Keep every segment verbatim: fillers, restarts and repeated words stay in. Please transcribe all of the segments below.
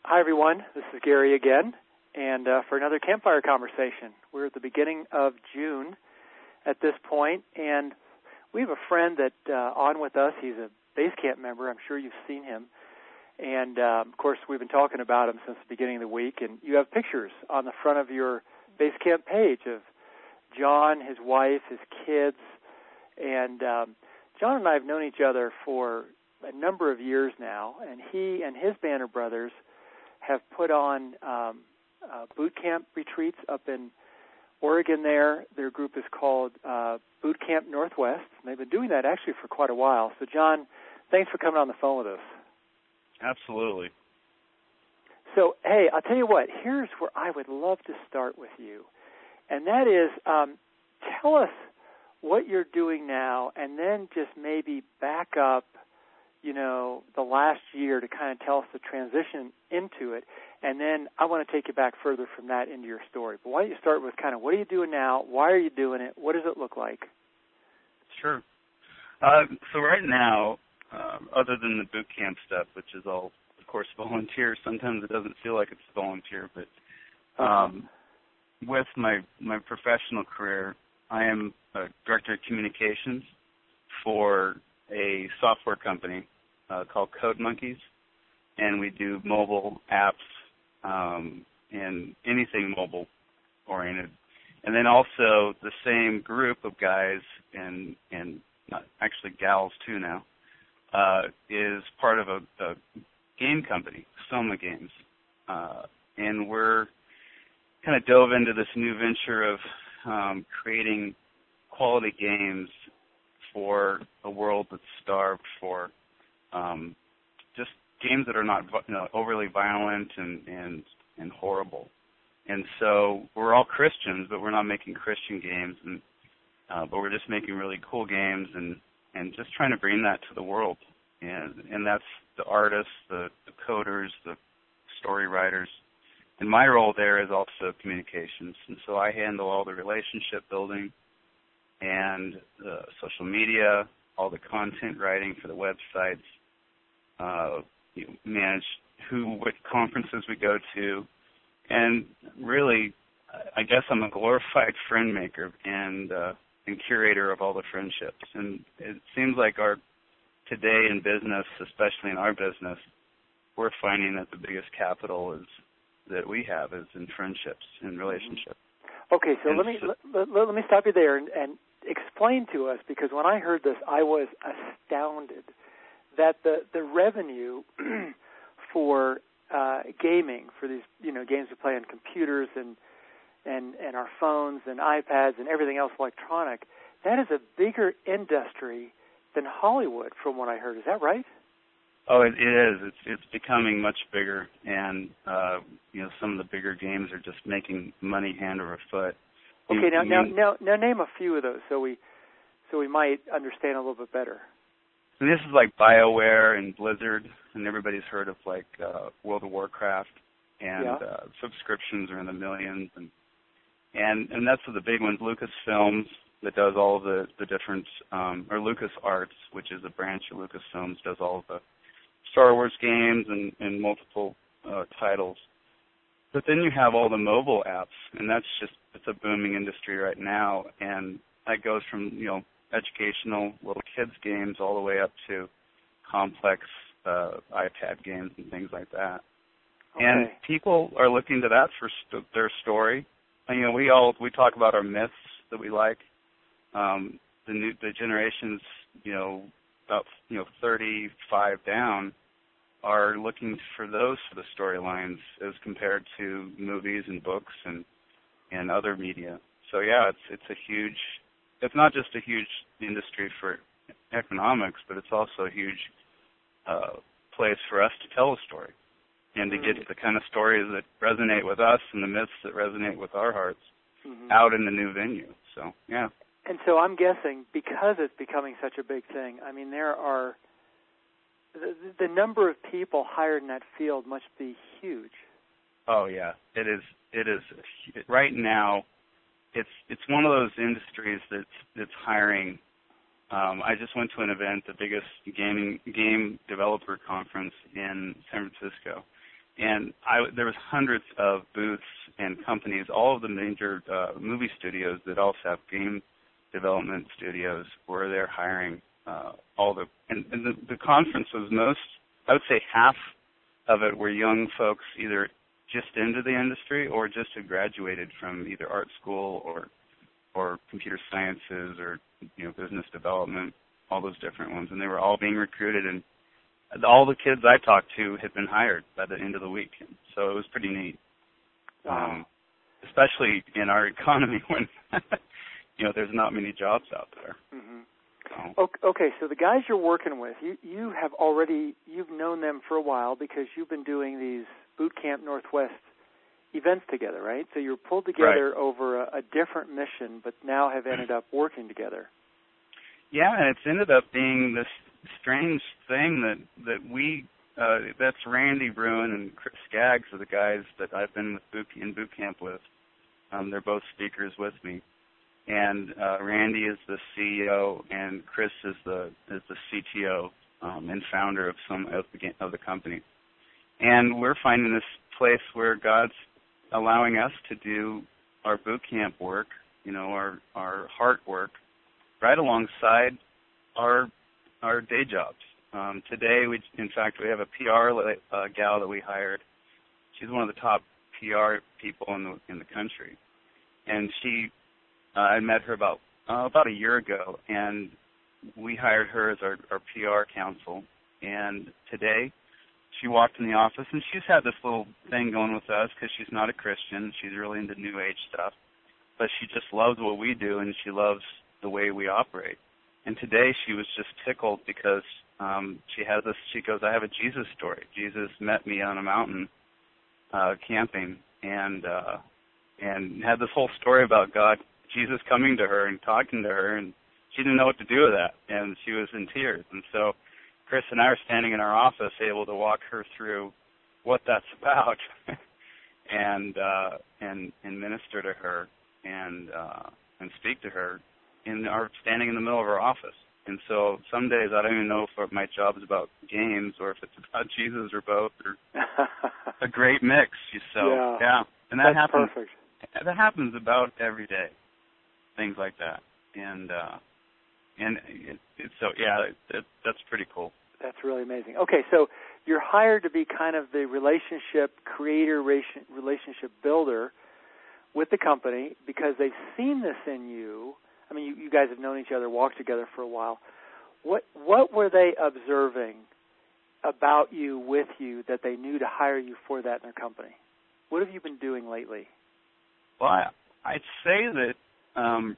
Hi, everyone. This is Gary again, and uh, for another campfire conversation. We're at the beginning of June at this point, and we have a friend that uh, on with us. He's a Basecamp member. I'm sure you've seen him. And, uh, of course, we've been talking about him since the beginning of the week, and you have pictures on the front of your Basecamp page of John, his wife, his kids, and um, John and I have known each other for a number of years now, and he and his band of brothers have put on um, uh, boot camp retreats up in Oregon there. Their group is called uh, Boot Camp Northwest, and they've been doing that actually for quite a while. So, John, thanks for coming on the phone with us. Absolutely. So, hey, I'll tell you what, here's where I would love to start with you, and that is um, tell us what you're doing now, and then just maybe back up, you know, the last year to kind of tell us the transition into it, and then I want to take you back further from that into your story. But why don't you start with kind of what are you doing now, why are you doing it, what does it look like? Sure. Uh, so right now, uh, other than the boot camp stuff, which is all, of course, volunteer, sometimes it doesn't feel like it's volunteer, but um, with my, my professional career, I am a director of communications for a software company uh, called Code Monkeys, and we do mobile apps um, and anything mobile-oriented. And then also the same group of guys, and, and not actually gals too now, uh, is part of a, a game company, Soma Games. Uh, and we're kind of dove into this new venture of um, creating quality games for a world that's starved for um, just games that are not, you know, overly violent and, and and horrible. And so we're all Christians, but we're not making Christian games, and uh, but we're just making really cool games and, and just trying to bring that to the world. And and that's the artists, the, the coders, the story writers. And my role there is also communications. And so I handle all the relationship building and the social media, all the content writing for the websites, uh, you know, manage who, what conferences we go to, and really, I guess I'm a glorified friend maker and uh, and curator of all the friendships. And it seems like our today in business, especially in our business, we're finding that the biggest capital is that we have is in friendships and relationships. Okay, so and let me so, let, let, let me stop you there and, and explain to us, because when I heard this, I was astounded that the the revenue for uh, gaming, for these you know games we play on computers and and and our phones and iPads and everything else electronic, that is a bigger industry than Hollywood, from what I heard. Is that right? Oh, it, it is. It's it's becoming much bigger, and uh, you know some of the bigger games are just making money hand over foot. Okay, you, now, you now mean, now now name a few of those so we so we might understand a little bit better. And this is like BioWare and Blizzard, and everybody's heard of like uh, World of Warcraft, and yeah. uh, subscriptions are in the millions, and and and that's the big ones. Lucasfilms that does all of the the different, um, or LucasArts, which is a branch of Lucasfilms, does all of the Star Wars games and, and multiple uh, titles. But then you have all the mobile apps, and that's just, it's a booming industry right now, and that goes from, you know, educational little kids games all the way up to complex uh, iPad games and things like that. Okay. And people are looking to that for st- their story. And, you know, we all, we talk about our myths that we like. Um, the new, the generations, you know, about, you know, thirty-five down are looking for those for the storylines as compared to movies and books and, and other media. So, yeah, it's it's a huge, it's not just a huge industry for economics, but it's also a huge uh, place for us to tell a story and to mm-hmm. get the kind of stories that resonate with us and the myths that resonate with our hearts mm-hmm. out in the new venue. So, yeah. And so I'm guessing because it's becoming such a big thing, I mean, there are, the, the number of people hired in that field must be huge. Oh, yeah. It is, it is, right now, it's it's one of those industries that's, that's hiring. Um, I just went to an event, the biggest gaming game developer conference in San Francisco, And I, there was hundreds of booths and companies, all of the major uh, movie studios that also have game development studios where they're hiring uh, all the, and, and the, the conference was most, I would say half of it were young folks either just into the industry or just had graduated from either art school or or computer sciences or, you know, business development, all those different ones. And they were all being recruited, and all the kids I talked to had been hired by the end of the week. So it was pretty neat, wow. um, especially in our economy when, you know, there's not many jobs out there. Mm-hmm. So. Okay, so the guys you're working with, you, you have already, you've known them for a while because you've been doing these Boot Camp Northwest events together, right? So you're pulled together right. over a, a different mission, but now have ended up working together. Yeah, and it's ended up being this strange thing that that we uh, that's Randy Bruin and Chris Skaggs are the guys that I've been with boot, in boot camp with. Um, they're both speakers with me, and uh, Randy is the C E O, and Chris is the is the C T O um, and founder of some of the of the company. And we're finding this place where God's allowing us to do our boot camp work, you know, our our heart work, right alongside our our day jobs. Um, today, we in fact we have a P R uh, gal that we hired. She's one of the top P R people in the in the country, and she uh, I met her about uh, about a year ago, and we hired her as our, our P R counsel. And today, she walked in the office, and she's had this little thing going with us because she's not a Christian. She's really into New Age stuff. But she just loves what we do, and she loves the way we operate. And today she was just tickled because um, she has this, she goes, I have a Jesus story. Jesus met me on a mountain uh, camping and uh, and had this whole story about God, Jesus coming to her and talking to her, and she didn't know what to do with that, and she was in tears. And so Chris and I are standing in our office able to walk her through what that's about and uh, and and minister to her and uh, and speak to her in our standing in the middle of our office. And so some days I don't even know if my job is about games or if it's about Jesus or both, or a great mix. So yeah, yeah. And that that's happens perfect. that happens about every day. Things like that. And uh And it, it, so, yeah, it, that's pretty cool. That's really amazing. Okay, so you're hired to be kind of the relationship creator, relationship builder with the company because they've seen this in you. I mean, you, you guys have known each other, walked together for a while. What what were they observing about you, with you, that they knew to hire you for that in their company? What have you been doing lately? Well, I, I'd say that um,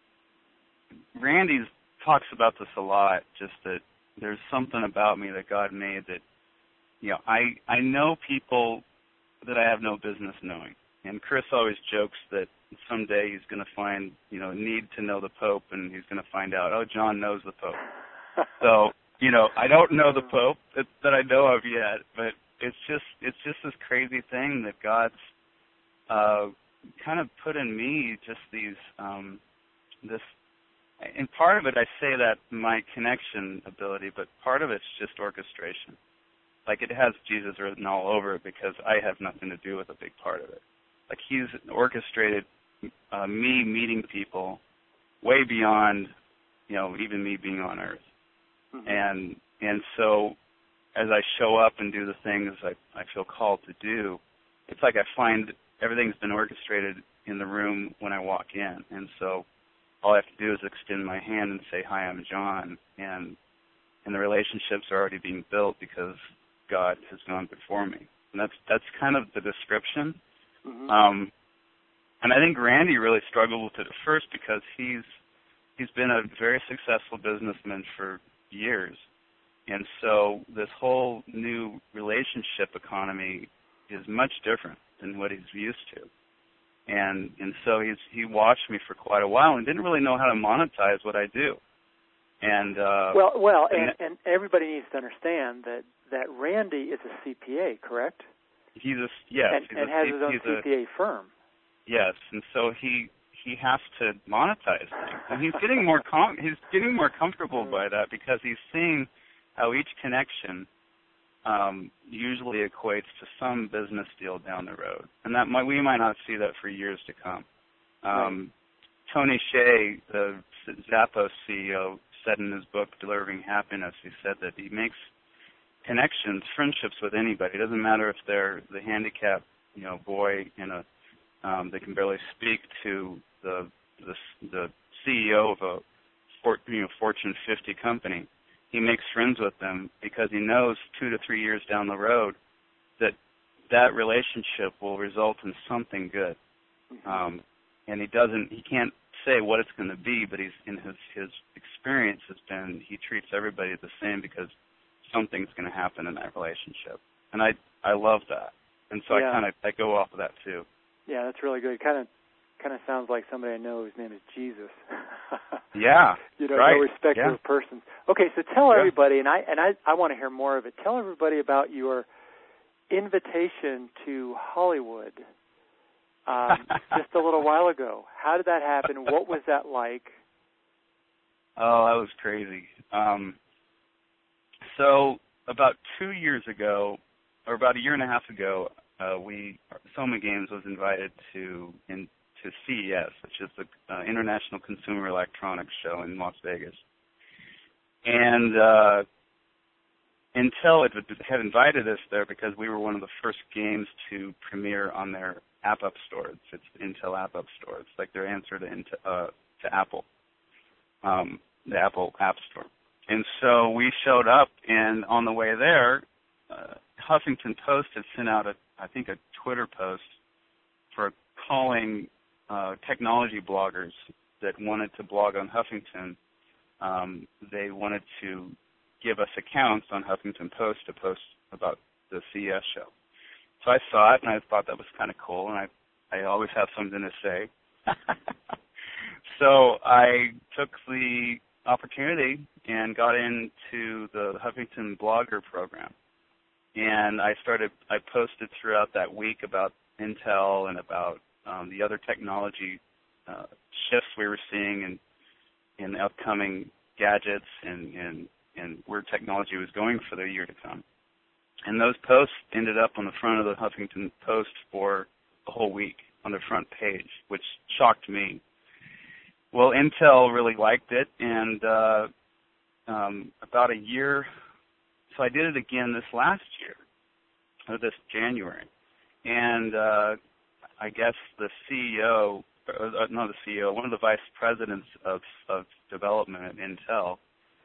Randy's talks about this a lot, just that there's something about me that God made that, you know, I I know people that I have no business knowing. And Chris always jokes that someday he's going to find, you know, need to know the Pope, and he's going to find out, oh, John knows the Pope. So, you know, I don't know the Pope that, that I know of yet, but it's just it's just this crazy thing that God's uh, kind of put in me, just these um, this. And part of it, I say that my connection ability, but part of it's just orchestration. Like, it has Jesus written all over it because I have nothing to do with a big part of it. Like, he's orchestrated uh, me meeting people way beyond, you know, even me being on Earth. Mm-hmm. And and so as I show up and do the things I, I feel called to do, it's like I find everything's been orchestrated in the room when I walk in. And so all I have to do is extend my hand and say, hi, I'm John, and and the relationships are already being built because God has gone before me. And that's that's kind of the description. Mm-hmm. Um, and I think Randy really struggled with it at first because he's he's been a very successful businessman for years. And so this whole new relationship economy is much different than what he's used to. And and so he's he watched me for quite a while and didn't really know how to monetize what I do. And uh, well, well, and, and, and everybody needs to understand that, that Randy is a C P A, correct? He's a yes, and, he's and a, has his own he's C P A a, firm. Yes, and so he he has to monetize things, and he's getting more com- he's getting more comfortable by that because he's seeing how each connection um, usually equates to some business deal down the road, and that might, we might not see that for years to come. Um, right. Tony Hsieh, the Zappos C E O, said in his book Delivering Happiness, he said that he makes connections, friendships with anybody. It doesn't matter if they're the handicapped, you know, boy in a um, that can barely speak to the the, the C E O of a you know, Fortune fifty company. He makes friends with them because he knows two to three years down the road that that relationship will result in something good. Um, and he doesn't, he can't say what it's going to be, but he's in his his experience has been he treats everybody the same because something's going to happen in that relationship. And I I love that. And so yeah. I kind of I go off of that too. Yeah, that's really good. Kind of kind of sounds like somebody I know whose name is Jesus. Yeah. You know, right. no respect yeah. to a person. Okay, so tell yeah. everybody, and I and I, I want to hear more of it. Tell everybody about your invitation to Hollywood um, just a little while ago. How did that happen? What was that like? Oh, that was crazy. Um, so about two years ago, or about a year and a half ago, uh, we Soma Games was invited to in, to C E S, which is the uh, International Consumer Electronics Show in Las Vegas. And uh, Intel had invited us there because we were one of the first games to premiere on their App Up Store. It's, it's the Intel App Up Store. It's like their answer to Intel, uh, to Apple, um, the Apple App Store. And so we showed up, and on the way there, uh, Huffington Post had sent out, a, I think, a Twitter post for calling uh, technology bloggers that wanted to blog on Huffington. Um, they wanted to give us accounts on Huffington Post to post about the C E S show. So I saw it, and I thought that was kind of cool, and I, I always have something to say. So I took the opportunity and got into the Huffington Blogger program. And I started, I posted throughout that week about Intel and about um, the other technology uh, shifts we were seeing in, in upcoming gadgets and, and, and where technology was going for the year to come. And those posts ended up on the front of the Huffington Post for a whole week on the front page, which shocked me. Well, Intel really liked it, and uh, um, about a year, so I did it again this last year, or this January. And uh, I guess the C E O, or, uh, not the C E O, one of the vice presidents of, of development at Intel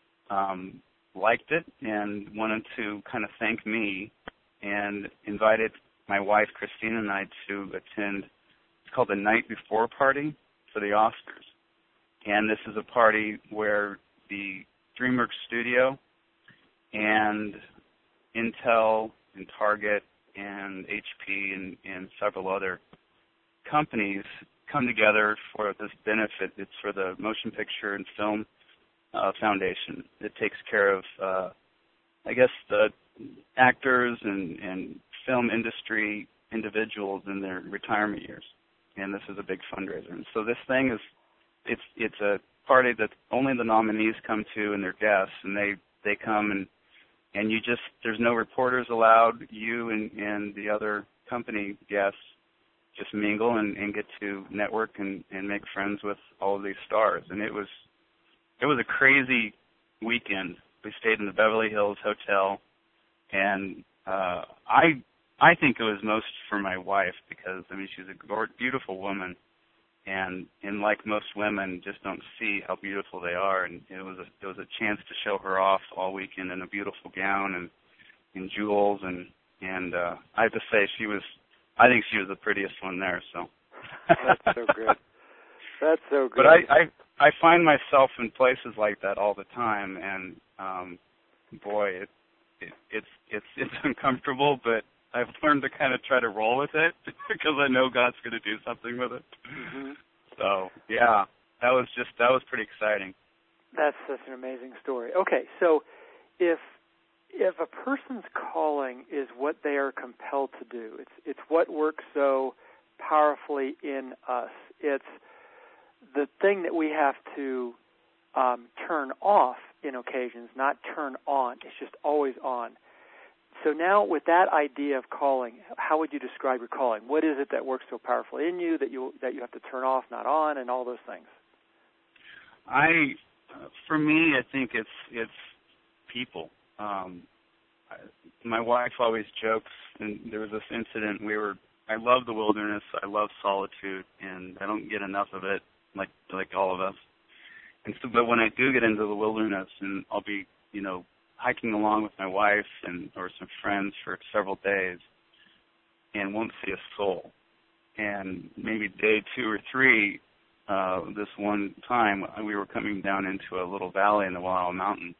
um, liked it and wanted to kind of thank me and invited my wife, Christina, and I to attend, it's called the Night Before Party for the Oscars. And this is a party where the DreamWorks studio and Intel and Target and H P and, and several other companies come together for this benefit. It's for the Motion Picture and Film uh, Foundation. It takes care of, uh, I guess, the actors and, and film industry individuals in their retirement years. And this is a big fundraiser. And so this thing is, it's it's a party that only the nominees come to and their guests, and they, they come and and you just, there's no reporters allowed. You and, and the other company guests just mingle and, and get to network and, and make friends with all of these stars. And it was it was a crazy weekend. We stayed in the Beverly Hills Hotel, and uh, I I think it was most for my wife because, I mean, she's a beautiful woman. And, and like most women, just don't see how beautiful they are. And it was a, it was a chance to show her off all weekend in a beautiful gown and in jewels. And and uh, I have to say, she was, I think she was the prettiest one there. So that's so good. That's so good. But I, I I find myself in places like that all the time, and um, boy, it, it it's it's it's uncomfortable, but I've learned to kind of try to roll with it because I know God's going to do something with it. Mm-hmm. So, yeah, that was just, that was pretty exciting. That's such an amazing story. Okay, so if if a person's calling is what they are compelled to do, it's it's what works so powerfully in us. It's the thing that we have to um, turn off in occasions, not turn on. It's just always on. so now with that idea of calling, how would you describe your calling? What is it that works so powerfully in you that you that you have to turn off, not on, and all those things? I, for me, I think it's it's people. Um, I, my wife always jokes, and there was this incident. We were. I love the wilderness. I love solitude, and I don't get enough of it, like like all of us. And so, but when I do get into the wilderness, and I'll be, you know, hiking along with my wife and or some friends for several days, and won't see a soul. And maybe day two or three, uh, this one time we were coming down into a little valley in the Wallowa Mountain,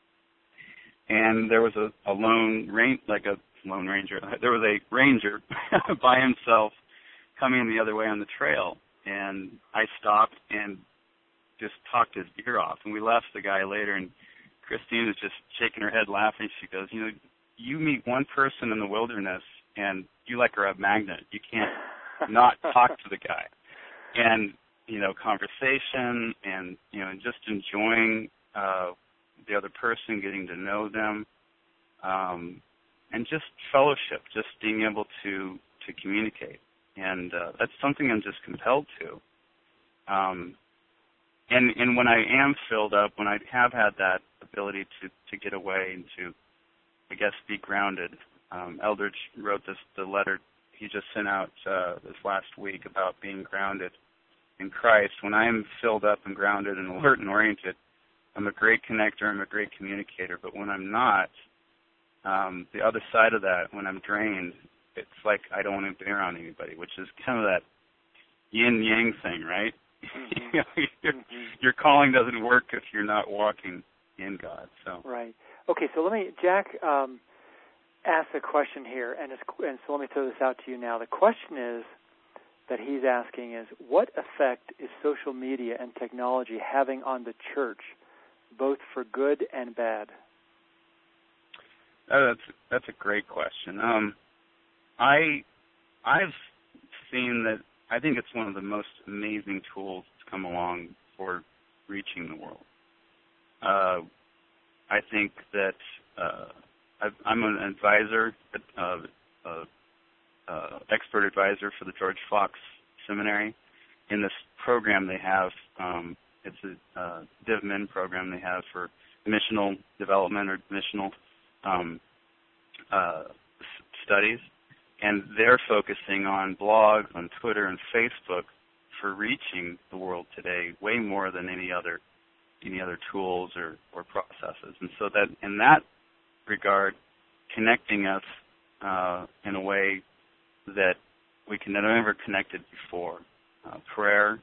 and there was a, a lone rain, like a lone ranger. There was a ranger by himself coming the other way on the trail, and I stopped and just talked his ear off. And we left the guy later, and Christine was just shaking her head laughing. She goes, you know, you meet one person in the wilderness, and you like are a magnet. You can't not talk to the guy. And, you know, conversation and, you know, just enjoying uh, the other person, getting to know them, um, and just fellowship, just being able to, to communicate. And uh, that's something I'm just compelled to. Um, and, and when I am filled up, when I have had that ability to, to get away and to, I guess, be grounded, um, Eldridge wrote this, the letter he just sent out uh, this last week about being grounded in Christ. When I am filled up and grounded and alert and oriented, I'm a great connector, I'm a great communicator. But when I'm not, um, the other side of that, when I'm drained, it's like I don't want to be around anybody, which is kind of that yin-yang thing, right? Mm-hmm. you know, your, mm-hmm. your calling doesn't work if you're not walking in God. So right. Okay, so let me, Jack um, asked a question here, and, it's, and so let me throw this out to you now. The question is, that he's asking is, what effect is social media and technology having on the church, both for good and bad? Oh, that's that's a great question. Um, I I've seen that. I think it's one of the most amazing tools to come along for reaching the world. Uh, I think that uh, I've, I'm an advisor, uh, uh, uh, expert advisor for the George Fox Seminary. In this program they have, um, it's a uh, DivMin program they have for missional development or missional um, uh, s- studies, and they're focusing on blogs, on Twitter and Facebook for reaching the world today way more than any other any other tools or, or processes. And so that in that regard, connecting us uh, in a way that we can never connected before. Uh, prayer,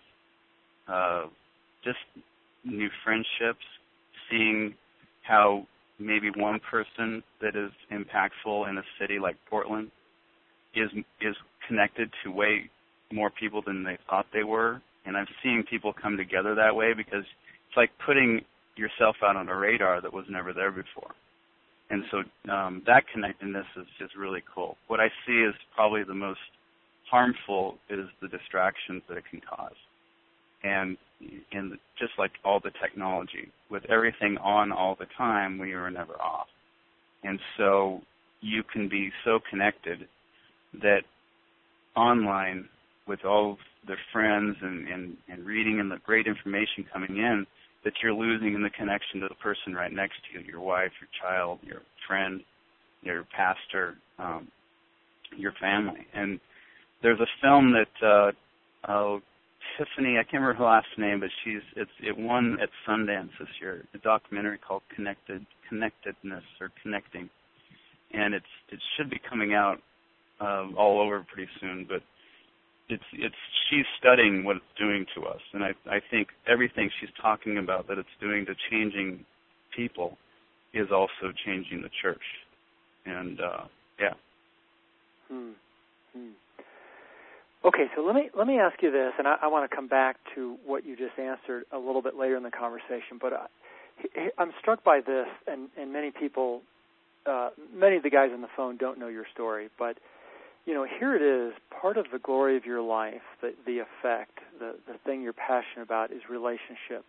uh, just new friendships, seeing how maybe one person that is impactful in a city like Portland is is connected to way more people than they thought they were. And I'm seeing people come together that way because it's like putting yourself out on a radar that was never there before. And so um, that connectedness is just really cool. What I see is probably the most harmful is the distractions that it can cause. And, and just like all the technology, with everything on all the time, we are never off. And so you can be so connected that online with all of their friends and, and, and reading and the great information coming in, that you're losing in the connection to the person right next to you, your wife, your child, your friend, your pastor, um, your family. And there's a film that uh, uh, Tiffany, I can't remember her last name, but she's it's it won at Sundance this year, a documentary called Connected Connectedness or Connecting. And it's it should be coming out uh, all over pretty soon, but It's it's she's studying what it's doing to us, and I I think everything she's talking about that it's doing to changing people is also changing the church, and uh, yeah. Hmm. Hmm. Okay, so let me let me ask you this, and I, I want to come back to what you just answered a little bit later in the conversation. But I, I'm struck by this, and and many people, uh, many of the guys on the phone don't know your story, but. You know, here it is, part of the glory of your life, the, the effect, the, the thing you're passionate about is relationships,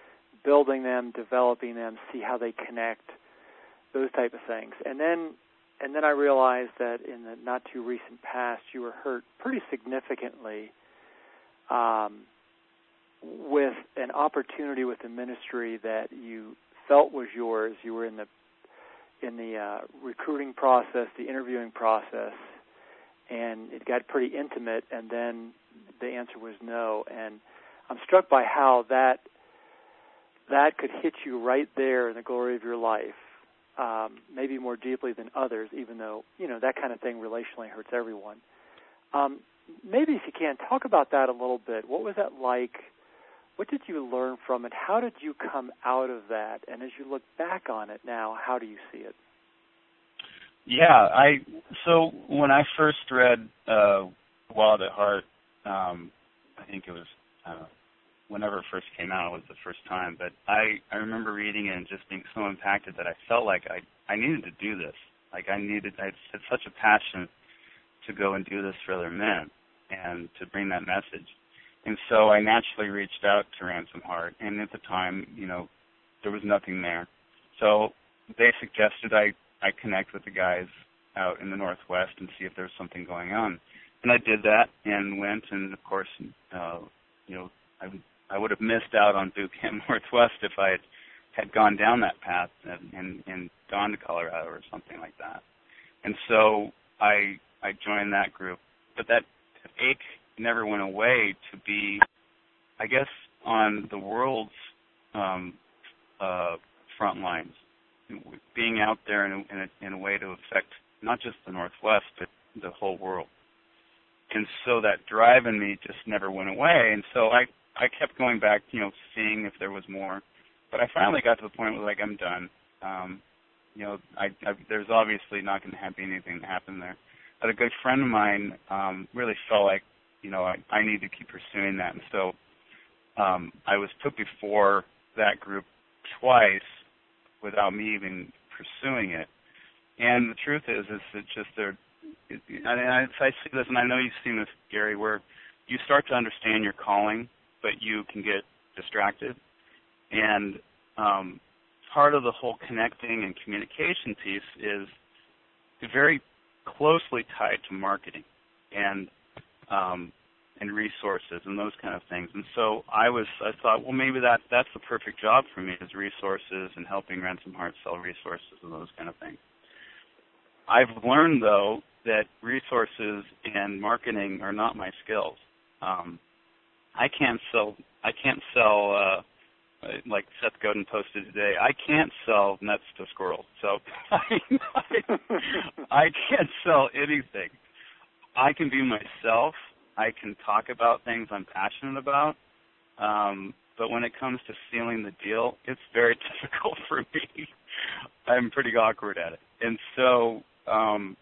building them, developing them, see how they connect, those type of things. And then and then I realized that in the not too recent past, you were hurt pretty significantly um, with an opportunity with the ministry that you felt was yours. You were in the in the uh, recruiting process, the interviewing process, and it got pretty intimate, and then the answer was no. And I'm struck by how that that could hit you right there in the glory of your life, um, maybe more deeply than others, even though, you know, that kind of thing relationally hurts everyone. Um, maybe if you can, talk about that a little bit. What was that like? What did you learn from it? How did you come out of that? And as you look back on it now, how do you see it? Yeah, I so when I first read uh, Wild at Heart, um, I think it was uh, whenever it first came out, it was the first time. But I, I remember reading it and just being so impacted that I felt like I, I needed to do this. Like I needed, I had such a passion to go and do this for other men and to bring that message. And so I naturally reached out to Ransomed Heart, and at the time, you know, there was nothing there. So they suggested I, I connect with the guys out in the Northwest and see if there was something going on. And I did that and went, and of course, uh, you know, I, I would have missed out on Boot Camp Northwest if I had, had gone down that path and, and, and gone to Colorado or something like that. And so I I joined that group. But that ache never went away to be, I guess, on the world's um, uh, front lines, being out there in a, in, a, in a way to affect not just the Northwest, but the whole world. And so that drive in me just never went away. And so I, I kept going back, you know, seeing if there was more. But I finally got to the point where, like, I'm done. Um, you know, I, I, there's obviously not going to be anything to happen there. But a good friend of mine um, really felt like, you know, I, I need to keep pursuing that. And so um, I was put before that group twice without me even pursuing it. And the truth is, is that just they're, it, I, I, I see this, and I know you've seen this, Gary, where you start to understand your calling, but you can get distracted. And um, part of the whole connecting and communication piece is very closely tied to marketing and um, and resources and those kind of things. And so I was, I thought, well, maybe that that's the perfect job for me, is resources and helping Ransomed Heart sell resources and those kind of things. I've learned, though, that resources and marketing are not my skills. Um, I can't sell. I can't sell. Uh, like Seth Godin posted today, I can't sell nuts to squirrels. So I, I, I can't sell anything. I can be myself. I can talk about things I'm passionate about. Um, but when it comes to sealing the deal, it's very difficult for me. I'm pretty awkward at it. And so um,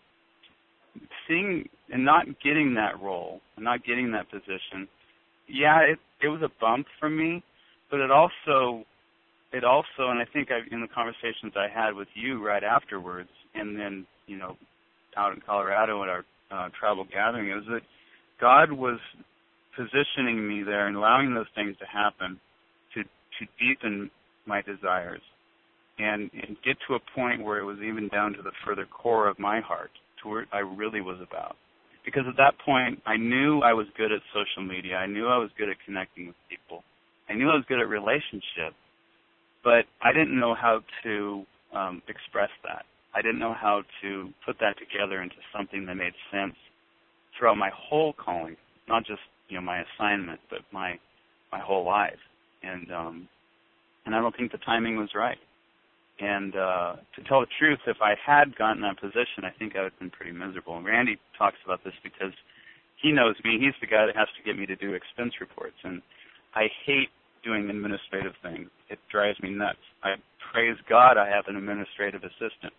seeing and not getting that role, not getting that position, yeah, it, it was a bump for me. But it also, it also, and I think I, in the conversations I had with you right afterwards, and then, you know, out in Colorado at our uh, travel gathering, it was that God was positioning me there and allowing those things to happen to to deepen my desires and, and get to a point where it was even down to the further core of my heart, to where I really was about. Because at that point, I knew I was good at social media. I knew I was good at connecting with people. I knew I was good at relationship, but I didn't know how to um, express that. I didn't know how to put that together into something that made sense throughout my whole calling, not just, you know, my assignment, but my my whole life. And um, and I don't think the timing was right. And uh, to tell the truth, if I had gotten that position, I think I would have been pretty miserable. And Randy talks about this because he knows me. He's the guy that has to get me to do expense reports, and I hate doing administrative things. It drives me nuts. I praise God I have an administrative assistant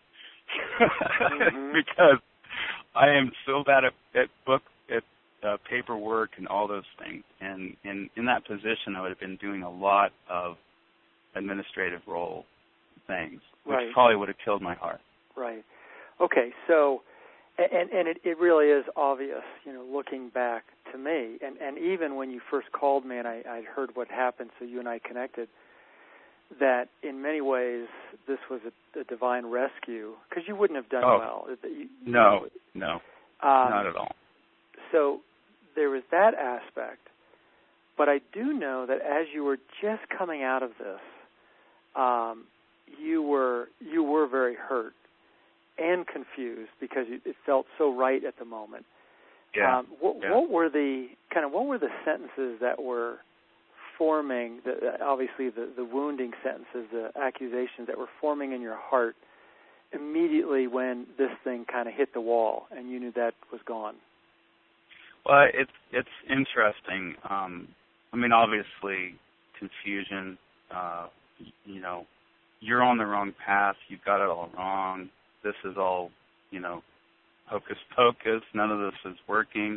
mm-hmm. because I am so bad at, at book at uh, paperwork and all those things. And, and in that position, I would have been doing a lot of administrative role things, which right. probably would have killed my heart. Right. Okay. So, and and it, it really is obvious, you know, looking back to me, and, and even when you first called me and I I'd heard what happened, so you and I connected, that in many ways this was a, a divine rescue, because you wouldn't have done oh, well. You, no, you no, um, not at all. So there was that aspect. But I do know that as you were just coming out of this, um, you were you were very hurt and confused because it felt so right at the moment. Yeah. Um, what, yeah. what were the kind of what were the sentences that were forming? The, obviously, the, the wounding sentences, the accusations that were forming in your heart immediately when this thing kind of hit the wall and you knew that was gone. Well, it's it's interesting. Um, I mean, obviously, confusion. Uh, you know, you're on the wrong path. You've got it all wrong. This is all, you know, hocus pocus. None of this is working.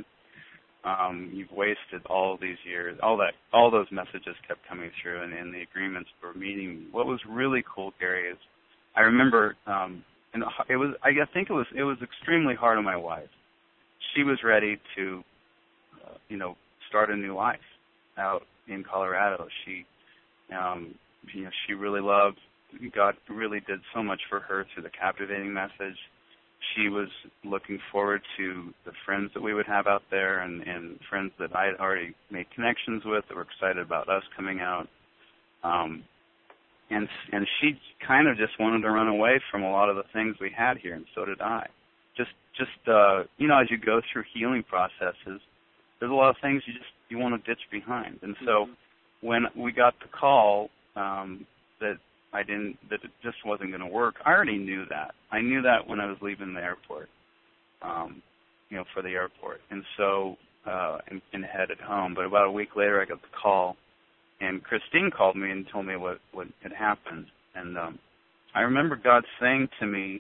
Um, you've wasted all these years. All that, all those messages kept coming through, and, and the agreements were meeting me. What was really cool, Gary, is I remember, um, and it was. I think it was. It was extremely hard on my wife. She was ready to, uh, you know, start a new life out in Colorado. She, um, you know, she really loved. God really did so much for her through the captivating message. She was looking forward to the friends that we would have out there, and, and friends that I had already made connections with that were excited about us coming out. Um, and and she kind of just wanted to run away from a lot of the things we had here, and so did I. Just just uh, you know, as you go through healing processes, there's a lot of things you just you want to ditch behind. And so mm-hmm. when we got the call um, that I didn't, that it just wasn't going to work, I already knew that. I knew that when I was leaving the airport, um, you know, for the airport. And so, uh, and, and headed home. But about a week later, I got the call, and Christine called me and told me what, what had happened. And um, I remember God saying to me,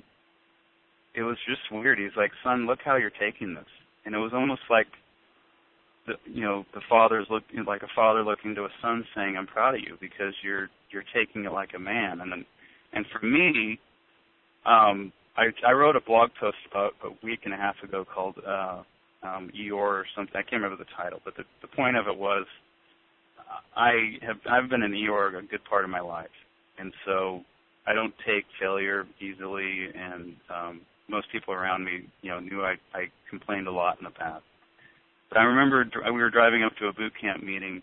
it was just weird. He's like, son, look how you're taking this. And it was almost like, the, you know, the father's look, like a father looking to a son saying, I'm proud of you because you're you're taking it like a man. And then, and for me, um, I, I wrote a blog post about a week and a half ago called uh, um, Eeyore or something. I can't remember the title, but the, the point of it was I have I've been an Eeyore a good part of my life, and so I don't take failure easily. And um, most people around me, you know, knew I, I complained a lot in the past. But I remember we were driving up to a boot camp meeting,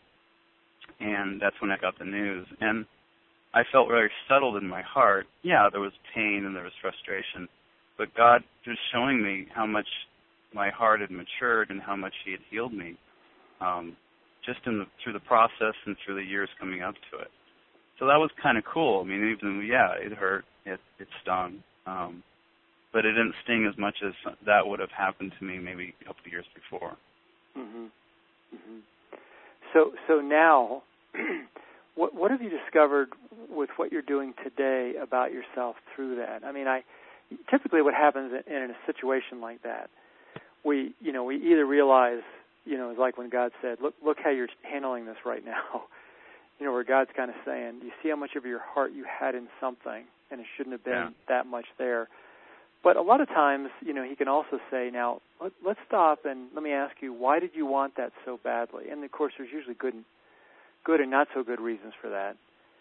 and that's when I got the news. And I felt very settled in my heart. Yeah, there was pain and there was frustration, but God was showing me how much my heart had matured and how much He had healed me, um, just in the, through the process and through the years coming up to it. So that was kind of cool. I mean, even yeah, it hurt, it it stung, um, but it didn't sting as much as that would have happened to me maybe a couple of years before. Mm-hmm. Mm-hmm. So, so now, what what have you discovered with what you're doing today about yourself through that? I mean, I typically what happens in, in a situation like that, we you know we either realize, you know, it's like when God said, look look how you're handling this right now, you know, where God's kind of saying, you see how much of your heart you had in something, and it shouldn't have been yeah. that much there. But a lot of times, you know, He can also say, now, let, let's stop and let me ask you, why did you want that so badly? And, of course, there's usually good and, good and not so good reasons for that.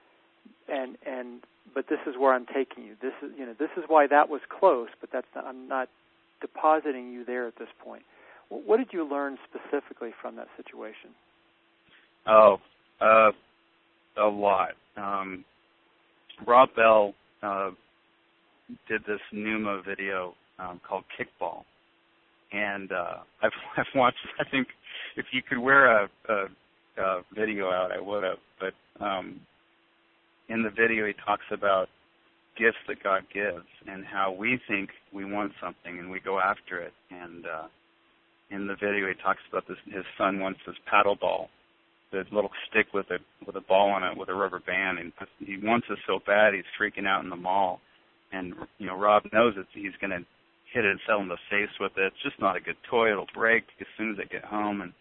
And and but this is where I'm taking you. This is, you know, this is why that was close, but that's not, I'm not depositing you there at this point. What did you learn specifically from that situation? Oh, uh, a lot. Um, Rob Bell uh, did this Numa video um, called Kickball, and uh, I've, I've watched. I think if you could wear a, a, a video out, I would have. But um, in the video, he talks about gifts that God gives and how we think we want something and we go after it. And uh, in the video, he talks about this. His son wants this paddle ball, the little stick with a with a ball on it with a rubber band, and he wants it so bad he's freaking out in the mall. And, you know, Rob knows that he's going to hit it and sell him the face with it. It's just not a good toy. It'll break as soon as they get home. And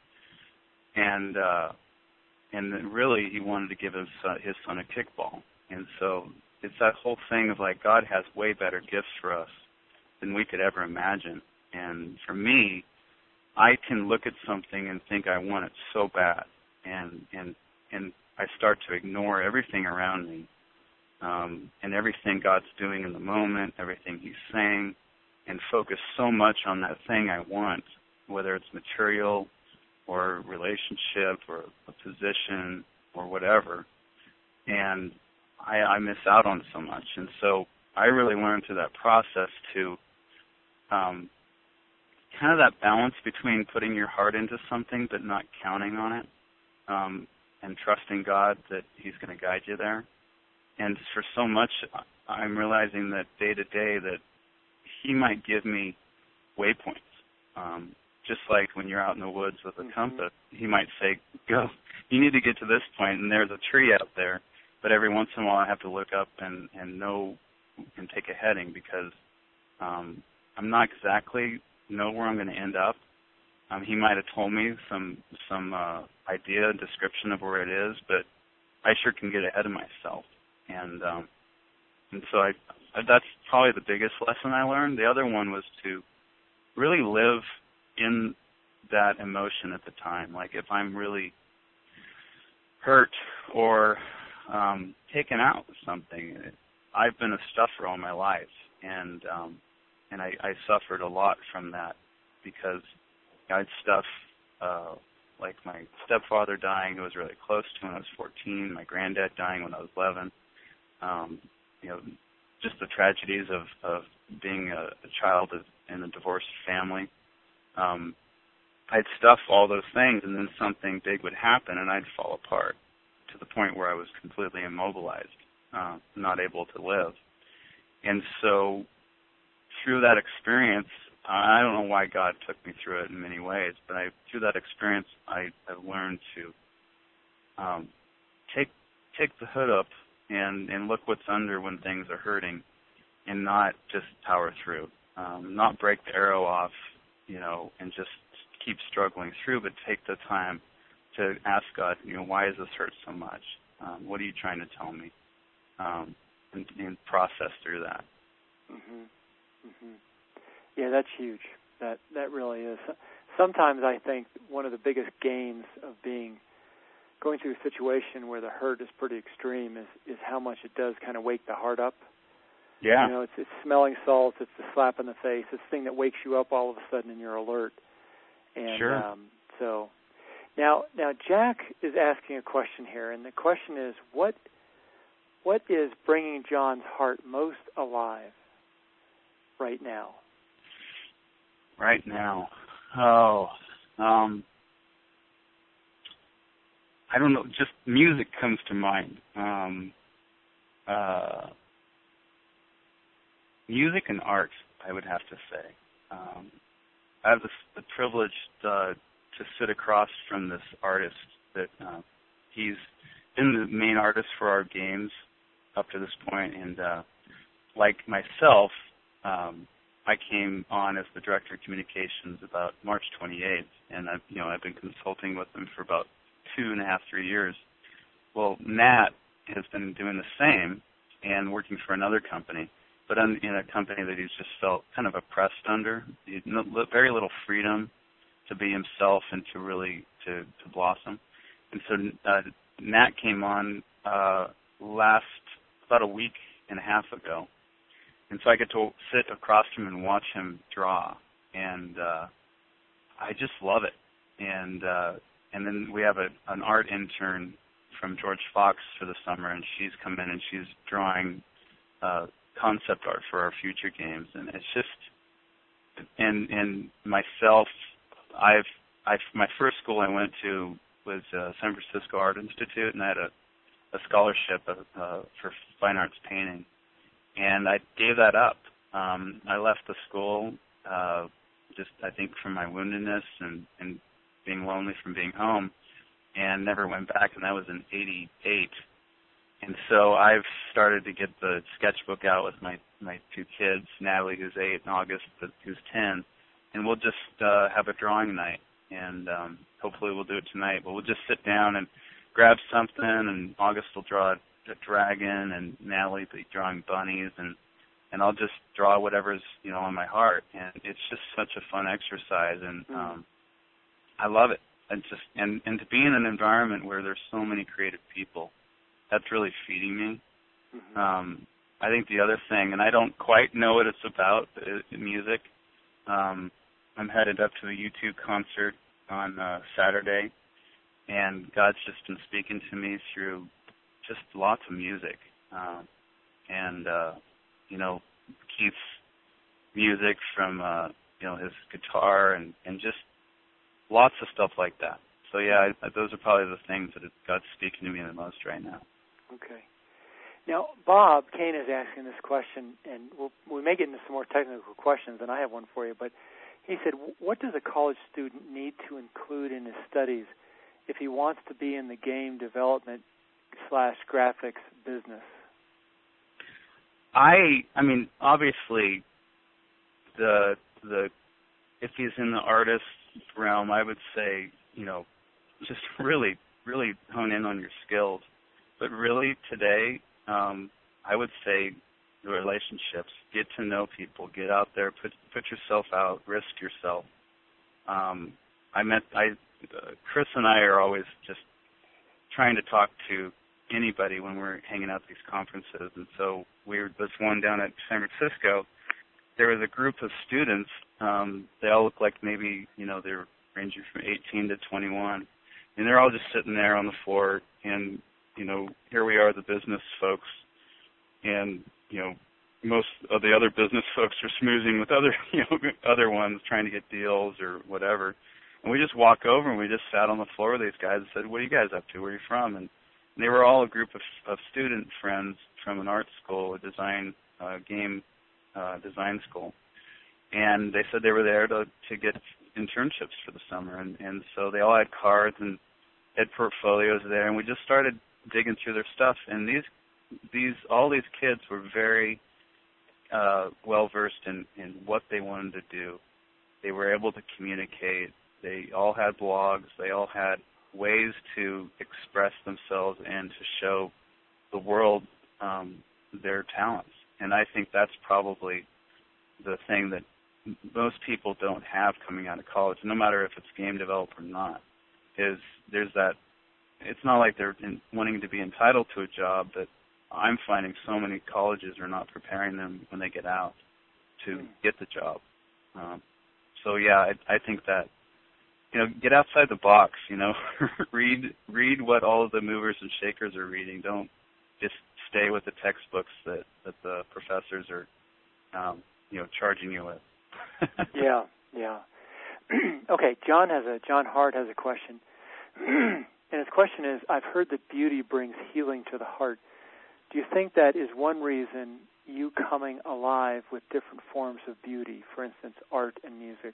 and uh, and then really he wanted to give his, uh, his son a kickball. And so it's that whole thing of, like, God has way better gifts for us than we could ever imagine. And for me, I can look at something and think I want it so bad. And, and, and I start to ignore everything around me um, and everything God's doing in the moment, everything he's saying, and focus so much on that thing I want, whether it's material or relationship or a position or whatever. And I, I miss out on so much. And so I really learned through that process to um, kind of that balance between putting your heart into something but not counting on it, um, and trusting God that he's going to guide you there. And for so much, I'm realizing that day to day that he might give me waypoints. Um, just like when you're out in the woods with a compass, he might say, go, you need to get to this point, and there's a tree out there. But every once in a while I have to look up and, and know and take a heading because um, I'm not exactly know where I'm going to end up. Um, he might have told me some some uh, idea, description of where it is, but I sure can get ahead of myself. And um, and so I, that's probably the biggest lesson I learned. The other one was to really live in that emotion at the time. Like if I'm really hurt or um, taken out with something, I've been a stuffer all my life, and um, and I, I suffered a lot from that because I'd stuff uh, like my stepfather dying, who was really close to when I was fourteen, my granddad dying when I was eleven. Um, you know, just the tragedies of, of being a, a child of, in a divorced family. Um, I'd stuff all those things, and then something big would happen, and I'd fall apart to the point where I was completely immobilized, uh, not able to live. And so through that experience, I don't know why God took me through it in many ways, but I, through that experience, I, I learned to um, take take the hood up and, and look what's under when things are hurting, and not just power through, um, not break the arrow off, you know, and just keep struggling through, but take the time to ask God, you know, why does this hurt so much? Um, what are you trying to tell me? Um, and, and process through that. Mm-hmm. Mm-hmm. Yeah, that's huge. That that really is. Sometimes I think one of the biggest gains of being going through a situation where the hurt is pretty extreme is, is how much it does kind of wake the heart up. Yeah. You know, it's, it's smelling salts, it's the slap in the face, it's the thing that wakes you up all of a sudden and you're alert. And sure. um, so now, now Jack is asking a question here, and the question is, what what is bringing John's heart most alive right now? Right now, oh, um, I don't know. Just music comes to mind. Um, uh, music and art, I would have to say. Um, I have this, the privilege uh, to sit across from this artist that uh, he's been the main artist for our games up to this point, and uh, like myself, um, I came on as the director of communications about March twenty-eighth, and I've, you know, I've been consulting with them for about two and a half, three years. Well, Nat has been doing the same and working for another company, but in, in a company that he's just felt kind of oppressed under. He had no, very little freedom to be himself and to really to, to blossom. And so uh, Nat came on uh, last about a week and a half ago. And so I get to sit across from him and watch him draw, and uh, I just love it. And uh, and then we have a, an art intern from George Fox for the summer, and she's come in and she's drawing uh, concept art for our future games. And it's just, and and myself, I've I've my first school I went to was uh, San Francisco Art Institute, and I had a, a scholarship uh, for fine arts painting. And I gave that up. Um, I left the school uh, just, I think, from my woundedness and, and being lonely from being home, and never went back, and that was in eighty-eight. And so I've started to get the sketchbook out with my, my two kids, Natalie, who's eight, and August, who's ten, and we'll just uh, have a drawing night, and um, hopefully we'll do it tonight. But we'll just sit down and grab something, and August will draw a dragon, and Natalie will be drawing bunnies, and and I'll just draw whatever's, you know, on my heart, and it's just such a fun exercise, and um, I love it. And just and, and to be in an environment where there's so many creative people, that's really feeding me. Mm-hmm. Um, I think the other thing, and I don't quite know what it's about, is music. Um, I'm headed up to a U two concert on uh, Saturday, and God's just been speaking to me through just lots of music. Uh, and, uh, you know, Keith's music from, uh, you know, his guitar and, and just lots of stuff like that. So, yeah, I, those are probably the things that God's speaking to me the most right now. Okay. Now, Bob Kane is asking this question, and we'll, we may get into some more technical questions, and I have one for you, but he said, what does a college student need to include in his studies if he wants to be in the game development slash graphics business? I, I mean, obviously, the the if he's in the artist realm, I would say, you know, just really, really hone in on your skills. But really, today, um, I would say the relationships. Get to know people. Get out there. Put put yourself out. Risk yourself. Um, I met I uh, Chris and I are always just trying to talk to anybody when we're hanging out at these conferences. And so we were this one down at San Francisco. There was a group of students. Um, they all look like maybe, you know, they're ranging from eighteen to twenty-one. And they're all just sitting there on the floor. And, you know, here we are, the business folks. And, you know, most of the other business folks are smoozing with other, you know, other ones trying to get deals or whatever. And we just walk over and we just sat on the floor with these guys and said, what are you guys up to? Where are you from? And they were all a group of, of student friends from an art school, a design, uh, game uh, design school. And they said they were there to, to get internships for the summer. And, and so they all had cards and had portfolios there. And we just started digging through their stuff. And these, these all these kids were very uh, well-versed in, in what they wanted to do. They were able to communicate. They all had blogs. They all had ways to express themselves and to show the world um, their talents. And I think that's probably the thing that most people don't have coming out of college, no matter if it's game developed or not, is there's that, it's not like they're in, wanting to be entitled to a job, but I'm finding so many colleges are not preparing them when they get out to get the job. Um, so, yeah, I, I think that, you know, get outside the box, you know, read read what all of the movers and shakers are reading. Don't just stay with the textbooks that, that the professors are, um, you know, charging you with. yeah, yeah. Okay, John has a John Hart has a question. And his question is, I've heard that beauty brings healing to the heart. Do you think that is one reason you coming alive with different forms of beauty, for instance, art and music?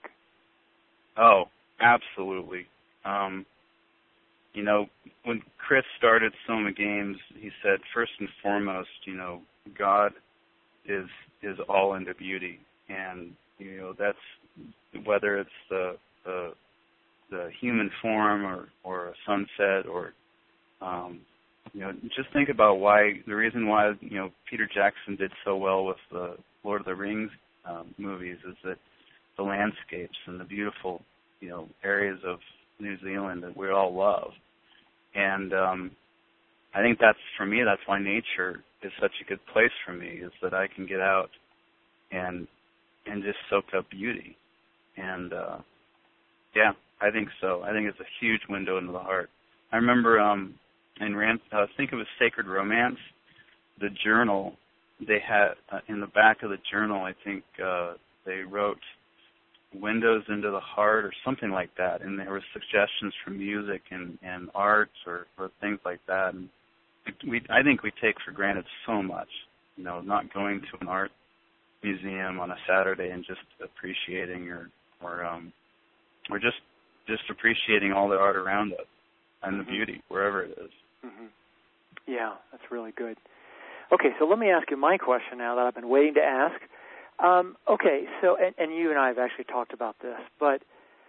Oh, absolutely. Um, you know, when Chris started Soma Games, he said, first and foremost, you know, God is is all into beauty. And, you know, that's whether it's the the, the human form or, or a sunset or, um, you know, just think about why, the reason why, you know, Peter Jackson did so well with the Lord of the Rings um, movies is that the landscapes and the beautiful, you know, areas of New Zealand that we all love. And um, I think that's, for me, that's why nature is such a good place for me, is that I can get out and and just soak up beauty. And, uh, yeah, I think so. I think it's a huge window into the heart. I remember um, in Rand, I think it was Sacred Romance, the journal, they had, uh, in the back of the journal, I think uh, they wrote windows into the heart or something like that, and there were suggestions for music and, and arts or, or things like that. And we, I think we take for granted so much, you know, not going to an art museum on a Saturday and just appreciating or or um or just just appreciating all the art around us and the mm-hmm. beauty wherever it is. Mm-hmm. Yeah, that's really good. Okay, so let me ask you my question now that I've been waiting to ask. Um, okay, so and, and you and I have actually talked about this, but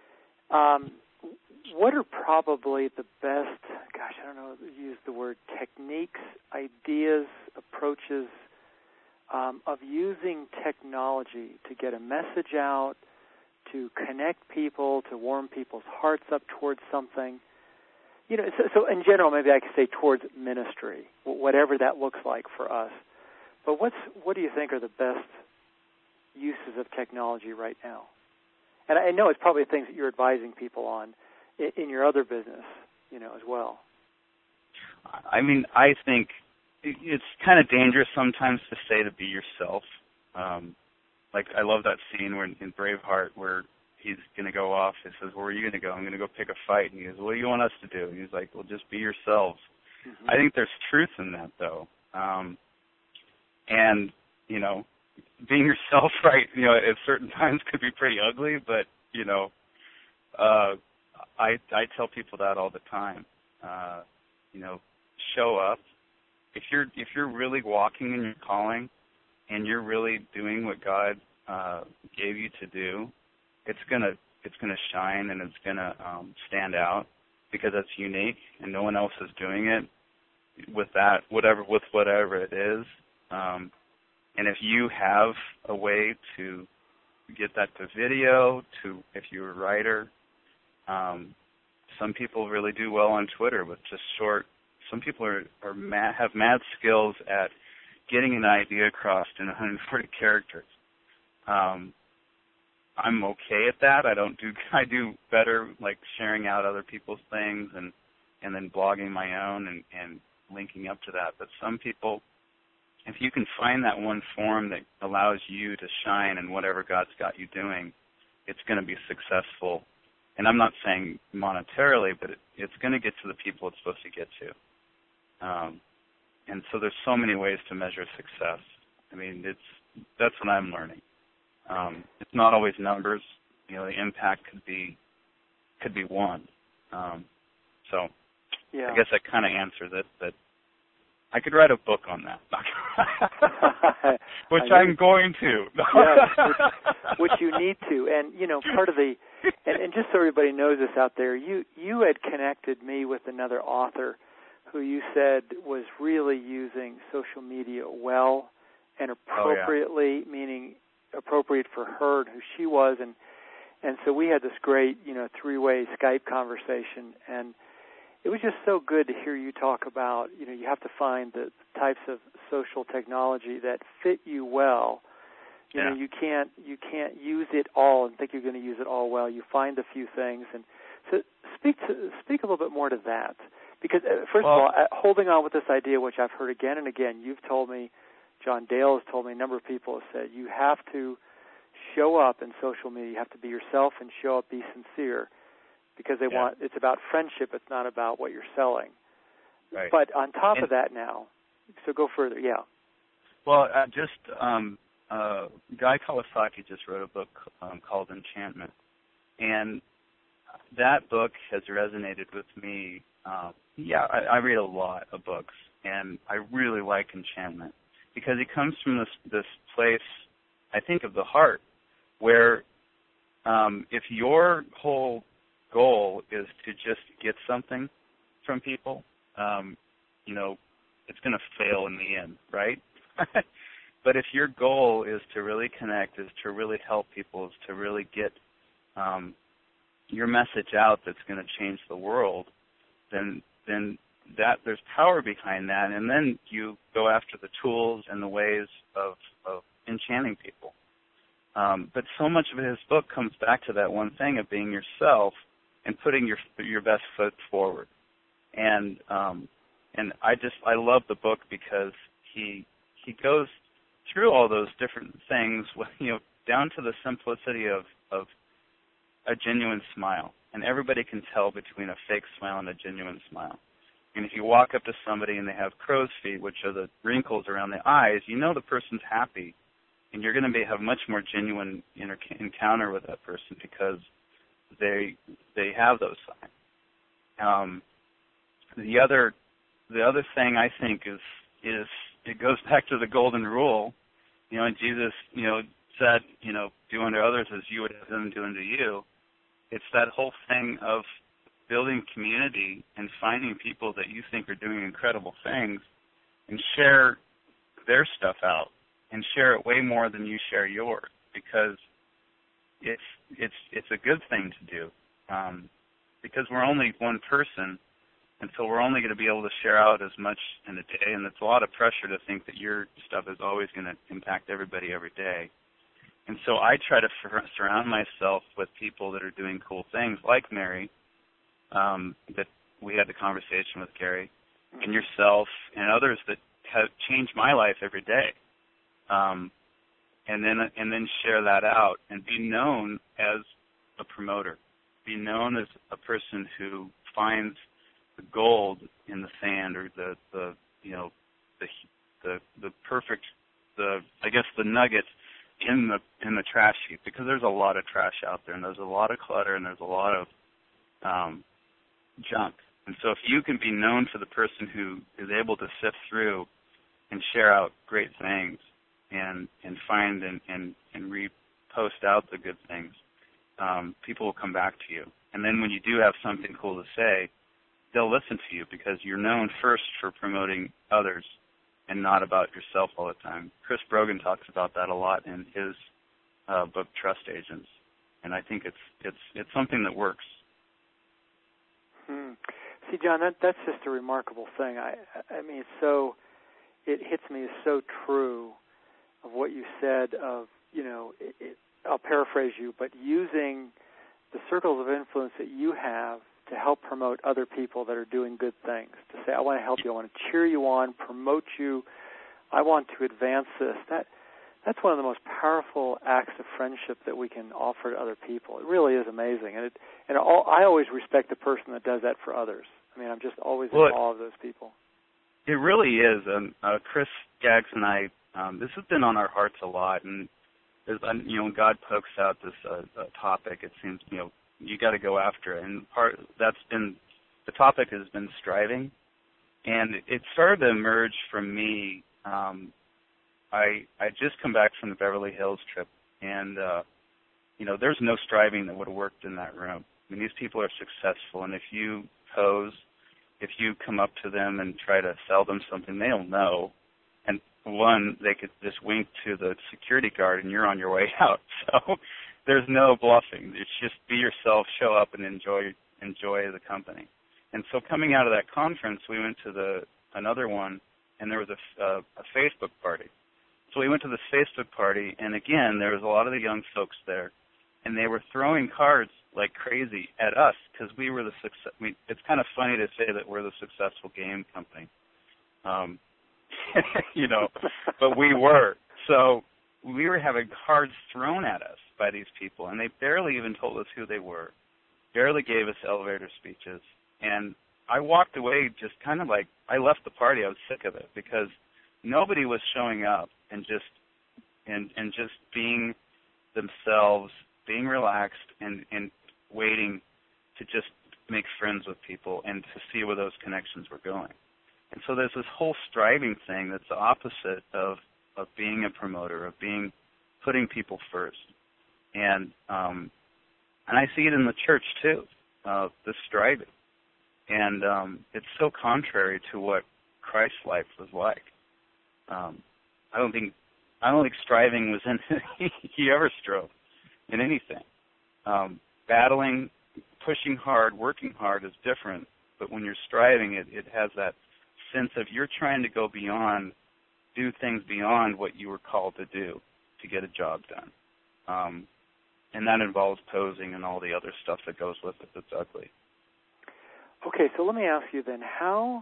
um, what are probably the best? Gosh, I don't know. Use the word techniques, ideas, approaches. Um, of using technology to get a message out, to connect people, to warm people's hearts up towards something. you know, so, so in general, maybe I could say towards ministry, whatever that looks like for us. But what's what do you think are the best uses of technology right now? And I know it's probably things that you're advising people on in, in your other business, you know, as well. I mean, I think it's kind of dangerous sometimes to say to be yourself. Um, like, I love that scene where in Braveheart where he's going to go off. He says, where are you going to go? I'm going to go pick a fight. And he goes, what do you want us to do? And he's like, well, just be yourselves. Mm-hmm. I think there's truth in that, though. Um, and, you know, being yourself, right, you know, at certain times could be pretty ugly, but, you know, uh, I I tell people that all the time. Uh, you know, show up. If you're if you're really walking in your calling and you're really doing what God uh, gave you to do, it's gonna it's gonna shine and it's gonna um, stand out because it's unique and no one else is doing it with that whatever with whatever it is. Um, and if you have a way to get that to video, to if you're a writer, um, some people really do well on Twitter with just short. Some people are, are mad, have mad skills at getting an idea across in one hundred forty characters. Um, I'm okay at that. I don't do. I do better like sharing out other people's things and and then blogging my own and, and linking up to that. But some people, if you can find that one form that allows you to shine in whatever God's got you doing, it's going to be successful. And I'm not saying monetarily, but it, it's going to get to the people it's supposed to get to. Um, and so there's so many ways to measure success. I mean, it's that's what I'm learning. Um, it's not always numbers. You know, the impact could be could be one. Um, so yeah. I guess I kind of answered it, but I could write a book on that, which I'm going to. Yes, which, which you need to. And, you know, part of the, and, and just so everybody knows this out there, you, you had connected me with another author who you said was really using social media well and appropriately, oh, yeah. meaning appropriate for her and who she was. And, and so we had this great, you know, three-way Skype conversation, and it was just so good to hear you talk about, you know, you have to find the types of social technology that fit you well. You yeah. know, you can't you can't use it all and think you're going to use it all well. You find a few things, and so speak to speak a little bit more to that. Because uh, first well, of all, uh, holding on with this idea, which I've heard again and again, you've told me, John Dale has told me, a number of people have said, you have to show up in social media. You have to be yourself and show up, be sincere. Because they yeah. want, it's about friendship, it's not about what you're selling. Right. But on top and, of that now, so go further, yeah. Well, uh, just, um, uh, Guy Kawasaki just wrote a book um, called Enchantment. And that book has resonated with me. Um, yeah, I, I read a lot of books, and I really like Enchantment because it comes from this, this place, I think, of the heart, where um, if your whole goal is to just get something from people, um, you know, it's going to fail in the end, right? But if your goal is to really connect, is to really help people, is to really get um, your message out that's going to change the world, then then that there's power behind that, and then you go after the tools and the ways of, of enchanting people. Um, but so much of his book comes back to that one thing of being yourself and putting your your best foot forward. And um, and I just I love the book because he he goes through all those different things, you know, down to the simplicity of, of a genuine smile. And everybody can tell between a fake smile and a genuine smile. And if you walk up to somebody and they have crow's feet, which are the wrinkles around the eyes, you know the person's happy, and you're going to be, have much more genuine inter- encounter with that person because they they have those signs. Um, the other the other thing I think is is it goes back to the golden rule. You know, and Jesus, you know, said, you know, do unto others as you would have them do unto you. It's that whole thing of building community and finding people that you think are doing incredible things and share their stuff out and share it way more than you share yours, because it's it's it's a good thing to do, um, because we're only one person, And so we're only going to be able to share out as much in a day, and it's a lot of pressure to think that your stuff is always going to impact everybody every day. And so I try to f- surround myself with people that are doing cool things, like Mary, um, that we had the conversation with Gary, and yourself, and others that have changed my life every day. Um, and then and then share that out and be known as a promoter, be known as a person who finds the gold in the sand, or the, the you know the the the perfect the I guess the nuggets in the in the trash heap, because there's a lot of trash out there, and there's a lot of clutter, and there's a lot of um, junk. And so if you can be known for the person who is able to sift through and share out great things, and and find and and, and repost out the good things, um, people will come back to you. And then when you do have something cool to say, they'll listen to you, because you're known first for promoting others and not about yourself all the time. Chris Brogan talks about that a lot in his uh, book Trust Agents, and I think it's it's it's something that works. Hmm. See, John, that that's just a remarkable thing. I I mean, it's so it hits me as so true of what you said. Of you know, it, it, I'll paraphrase you, but using the circles of influence that you have to help promote other people that are doing good things, to say, I want to help you, I want to cheer you on, promote you, I want to advance this. That That's one of the most powerful acts of friendship that we can offer to other people. It really is amazing. And, it, and all, I always respect the person that does that for others. I mean, I'm just always well, in awe of those people. It really is. Um, uh, Chris Skaggs and I, um, this has been on our hearts a lot. And, there's, you know, when God pokes out this uh, uh, topic, it seems, you know, you got to go after it. And part that's been the topic has been striving, and it started to emerge from me. Um, I I just come back from the Beverly Hills trip, and uh, you know, there's no striving that would have worked in that room. I mean, these people are successful, and if you pose, if you come up to them and try to sell them something, they'll know. And one, they could just wink to the security guard, and you're on your way out. So there's no bluffing. It's just be yourself, show up, and enjoy enjoy the company. And so coming out of that conference, we went to the another one, and there was a, a, a Facebook party. So we went to this Facebook party, and again, there was a lot of the young folks there, and they were throwing cards like crazy at us because we were the success. I mean, it's kind of funny to say that we're the successful game company, um, you know, but we were. So we were having cards thrown at us by these people, and they barely even told us who they were, barely gave us elevator speeches. And I walked away just kind of like, I left the party, I was sick of it, because nobody was showing up and just and and just being themselves, being relaxed, and, and waiting to just make friends with people and to see where those connections were going. And so there's this whole striving thing that's the opposite of, of being a promoter, of being putting people first. And um, and I see it in the church too, uh, the striving. And um, it's so contrary to what Christ's life was like. Um, I don't think I don't think striving was in he ever strove in anything. Um, battling, pushing hard, working hard is different, but when you're striving, it, it has that sense of you're trying to go beyond, do things beyond what you were called to do to get a job done. Um, and that involves posing and all the other stuff that goes with it that's ugly. Okay, so let me ask you then, how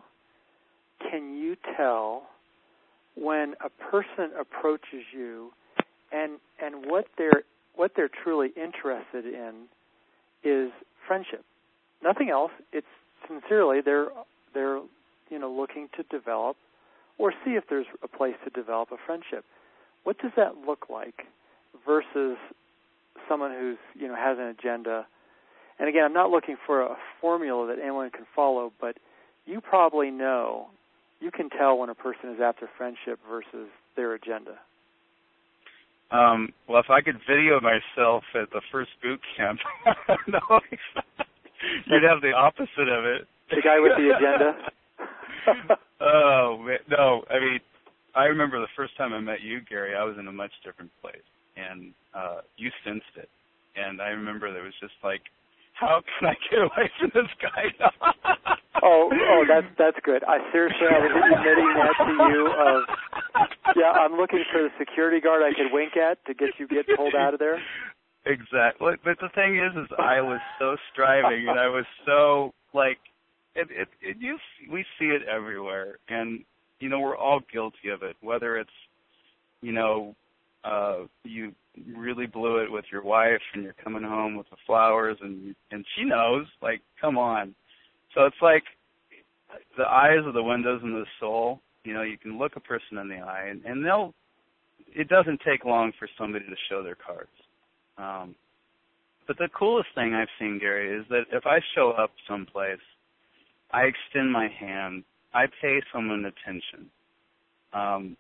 can you tell when a person approaches you and and what they're what they're truly interested in is friendship? Nothing else. It's sincerely they're they're you know looking to develop or see if there's a place to develop a friendship. What does that look like versus someone who's you know has an agenda? And again, I'm not looking for a formula that anyone can follow, but you probably know, you can tell when a person is after friendship versus their agenda. Um, well, if I could video myself at the first boot camp, no, you'd have the opposite of it. The guy with the agenda? Oh, man, no. I mean, I remember the first time I met you, Gary, I was in a much different place, and uh, you sensed it. And I remember there was just like, how can I get away from this guy? oh, oh, Oh, that's that's good. I seriously, I was admitting that to you. Of yeah, I'm looking for the security guard I could wink at to get you get pulled out of there. Exactly. But the thing is, is I was so striving, and I was so like, it. It, it you we see it everywhere, and you know we're all guilty of it. Whether it's, you know, uh, you really blew it with your wife, and you're coming home with the flowers, and and she knows. Like, come on. So it's like the eyes are the windows into the soul. You know, you can look a person in the eye, and, and they'll. It doesn't take long for somebody to show their cards. Um, but the coolest thing I've seen, Gary, is that if I show up someplace, I extend my hand, I pay someone attention. Um,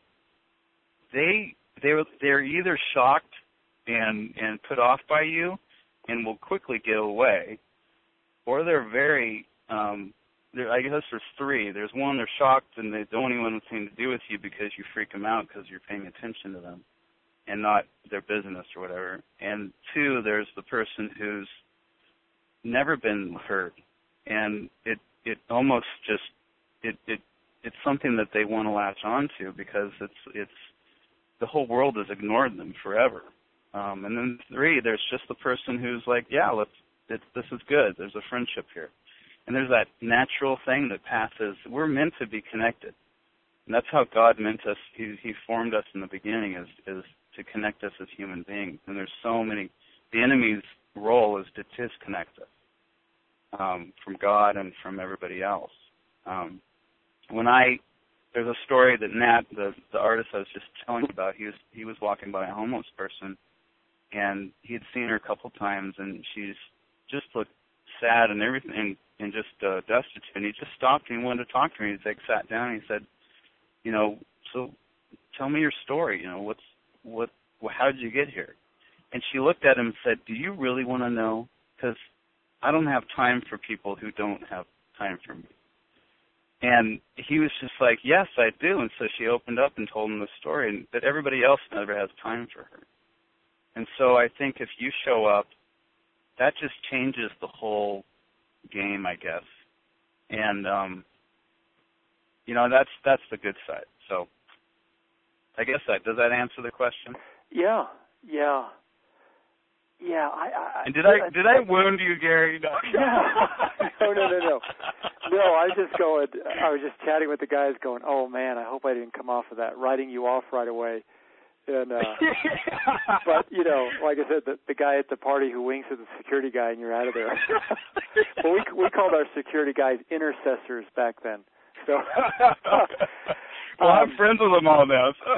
they they're they're either shocked and and put off by you, and will quickly get away, or they're very um, they're, I guess there's three. There's one, they're shocked and they don't even want anything to do with you because you freak them out because you're paying attention to them and not their business or whatever. And two, there's the person who's never been hurt, and it it almost just it it it's something that they want to latch onto because it's it's the whole world has ignored them forever. Um, and then three, there's just the person who's like, yeah, let's it's, this is good. There's a friendship here, and there's that natural thing that passes. We're meant to be connected, and that's how God meant us. He He formed us in the beginning is is to connect us as human beings. And there's so many. The enemy's role is to disconnect us um, from God and from everybody else. Um, when I there's a story that Nat, the the artist I was just telling you about, he was he was walking by a homeless person, and he had seen her a couple times, and she's just looked sad and everything, and, and just uh, destitute. And he just stopped and he wanted to talk to me. He like sat down and he said, you know, so tell me your story. You know, what's what? How did you get here? And she looked at him and said, do you really want to know? Because I don't have time for people who don't have time for me. And he was just like, yes, I do. And so she opened up and told him the story, and that everybody else never has time for her. And so I think if you show up, that just changes the whole game, I guess. And, um, you know, that's that's the good side. So I guess that, does that answer the question? Yeah, yeah. Yeah, I, I and did I, I did I wound you, Gary? No, no, no, no, no. No, I was just going. I was just chatting with the guys, going, "Oh man, I hope I didn't come off of that, writing you off right away." And uh, but you know, like I said, the, the guy at the party who winks at the security guy, and you're out of there. Well, we we called our security guys intercessors back then. So. Well, um, I'm friends with them all now. So.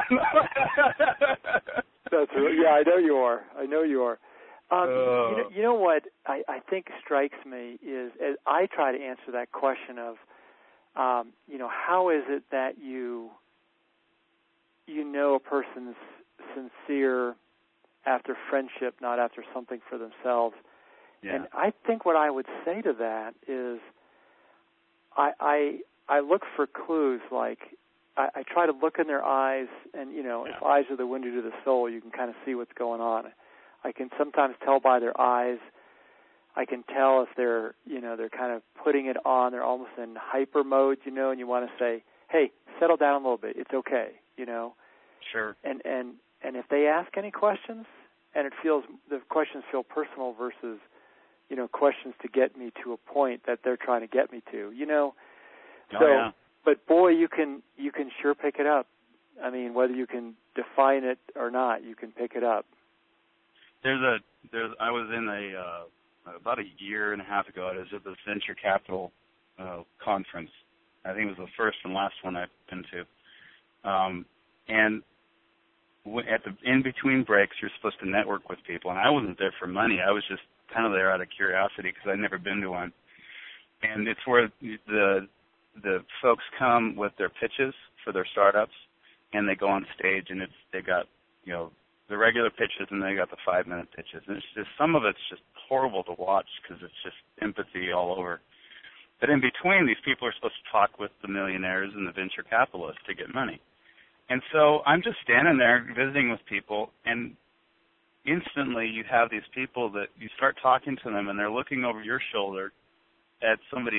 That's right. Yeah, I know you are. I know you are. Um, uh, you, know, you know what I, I think strikes me is, as I try to answer that question of, um, you know, how is it that you you know a person's sincere after friendship, not after something for themselves? Yeah. And I think what I would say to that is, I I, I look for clues. Like I, I try to look in their eyes, and you know, yeah. if eyes are the window to the soul, you can kind of see what's going on. I can sometimes tell by their eyes. I can tell if they're, you know, they're kind of putting it on. They're almost in hyper mode, you know, and you want to say, hey, settle down a little bit. It's okay, you know. Sure. And and and if they ask any questions, and it feels, the questions feel personal versus, you know, questions to get me to a point that they're trying to get me to, you know. Oh, so, yeah. But boy, you can you can sure pick it up. I mean, whether you can define it or not, you can pick it up. There's a there's I was in a uh, about a year and a half ago. I was at the venture capital uh, conference. I think it was the first and last one I've been to. Um, and w- at the in between breaks, you're supposed to network with people, and I wasn't there for money. I was just kind of there out of curiosity because I'd never been to one. And it's where the the folks come with their pitches for their startups, and they go on stage, and it's they got you know. the regular pitches, and they got the five-minute pitches. And it's just, some of it's just horrible to watch because it's just empathy all over. But in between, these people are supposed to talk with the millionaires and the venture capitalists to get money. And so I'm just standing there visiting with people, and instantly you have these people that you start talking to them, and they're looking over your shoulder at somebody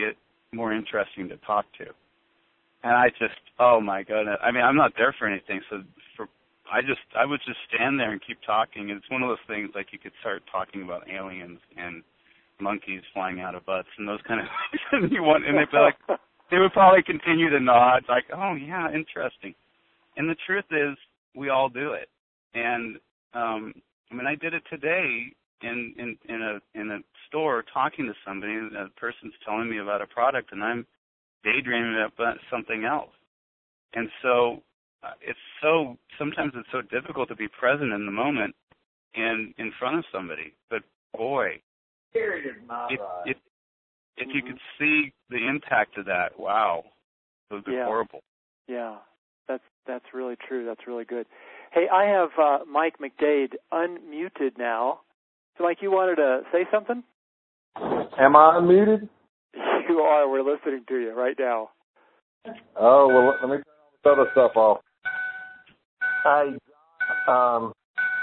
more interesting to talk to. And I just, oh my goodness. I mean, I'm not there for anything, so for I just, I would just stand there and keep talking. It's one of those things like you could start talking about aliens and monkeys flying out of butts and those kind of things. and you want, and they'd be like, they would probably continue to nod, like, oh yeah, interesting. And the truth is, we all do it. And um, I mean, I did it today in in in a in a store talking to somebody. And a person's telling me about a product, and I'm daydreaming about something else. And so uh, it's so sometimes it's so difficult to be present in the moment and in front of somebody. But boy, if, if, if you could see the impact of that, wow, it would be yeah. horrible. Yeah, that's that's really true. That's really good. Hey, I have uh, Mike McDade unmuted now. So, Mike, you wanted to say something? Am I unmuted? You are. We're listening to you right now. Oh, well, let me turn all this other stuff off. Hey, um,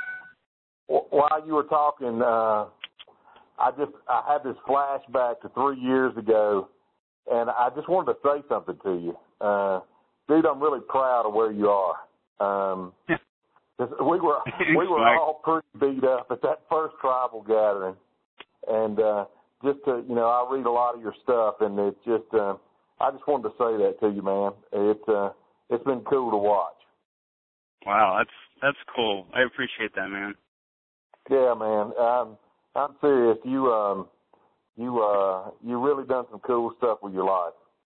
w- while you were talking, uh, I just I had this flashback to three years ago, and I just wanted to say something to you. Uh, dude, I'm really proud of where you are. Um, we were we were all pretty beat up at that first tribal gathering, and uh, just to you know, I read a lot of your stuff, and it's just uh, I just wanted to say that to you, man. It's uh, it's been cool to watch. Wow, that's that's cool. I appreciate that, man. Yeah, man. Um, I'm serious. You um, you uh, you really done some cool stuff with your life.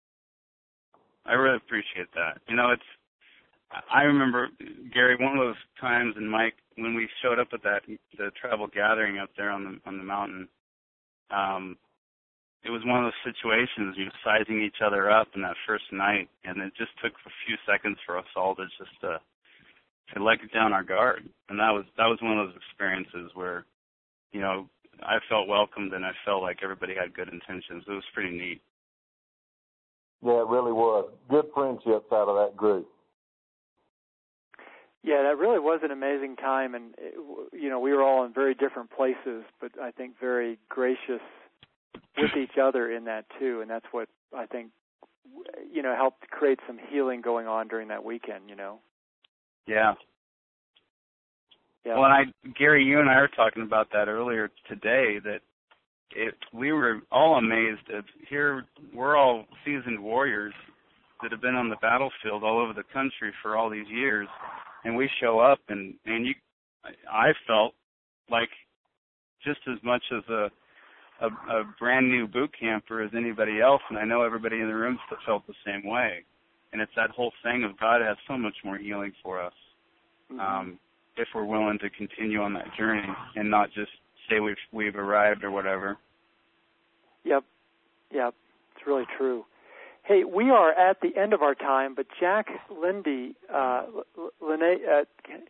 I really appreciate that. You know, it's. I remember, Gary, one of those times, and Mike, when we showed up at that the tribal gathering up there on the on the mountain. Um, it was one of those situations, you know, sizing each other up in that first night, and it just took a few seconds for us all to just uh, to let down our guard, and that was that was one of those experiences where, you know, I felt welcomed and I felt like everybody had good intentions. It was pretty neat. Yeah, it really was. Good friendships out of that group. Yeah, that really was an amazing time, and it, you know, we were all in very different places, but I think very gracious with each other in that too, and that's what I think, you know, helped create some healing going on during that weekend. You know. Yeah. Yeah. Well, and I, Gary, you and I were talking about that earlier today. That it, we were all amazed at here. We're all seasoned warriors that have been on the battlefield all over the country for all these years. And we show up, and, and you, I felt like just as much as a, a, a brand new boot camper as anybody else, and I know everybody in the room felt the same way. And it's that whole thing of God has so much more healing for us, mm-hmm. um, if we're willing to continue on that journey and not just say we've we've arrived or whatever. Yep, yep, it's really true. Hey, we are at the end of our time, but Jack Lindy, uh, Lenedy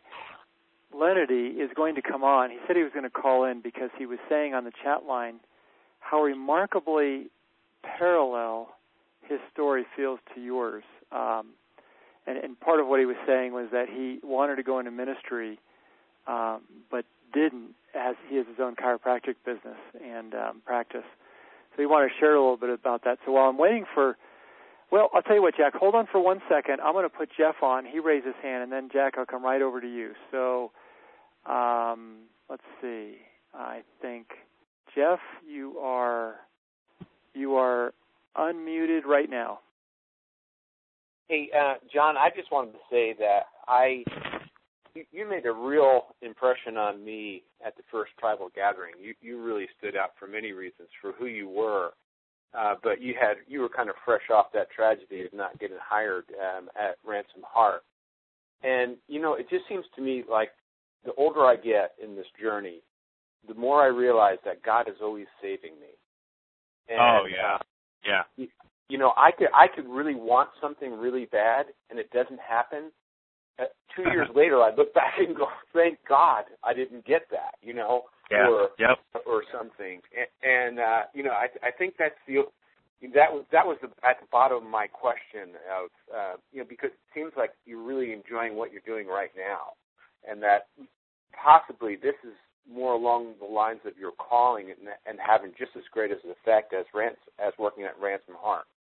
is going to come on. He said he was going to call in because he was saying on the chat line how remarkably parallel his story feels to yours. Um, and, and part of what he was saying was that he wanted to go into ministry, um, but didn't, as he has his own chiropractic business and um, practice. So he wanted to share a little bit about that. So while I'm waiting for Well, I'll tell you what, Jack, hold on for one second. I'm going to put Jeff on. He raised his hand, and then, Jack, I'll come right over to you. So um, let's see. I think, Jeff, you are you are unmuted right now. Hey, uh, John, I just wanted to say that I you, you made a real impression on me at the first tribal gathering. You, you really stood out for many reasons, for who you were. Uh, but you had you were kind of fresh off that tragedy of not getting hired um, at Ransom Heart, and you know it just seems to me like the older I get in this journey, the more I realize that God is always saving me. And, oh yeah, uh, yeah. You, you know I could I could really want something really bad and it doesn't happen. Uh, two years later, I look back and go, "Thank God I didn't get that," you know. Yeah. Or, yep. or something, and, and uh, you know, I, I think that's the that was that was the, at the bottom of my question of uh, you know, because it seems like you're really enjoying what you're doing right now, and that possibly this is more along the lines of your calling and, and having just as great as an effect as Rans, as working at Ransom Heart.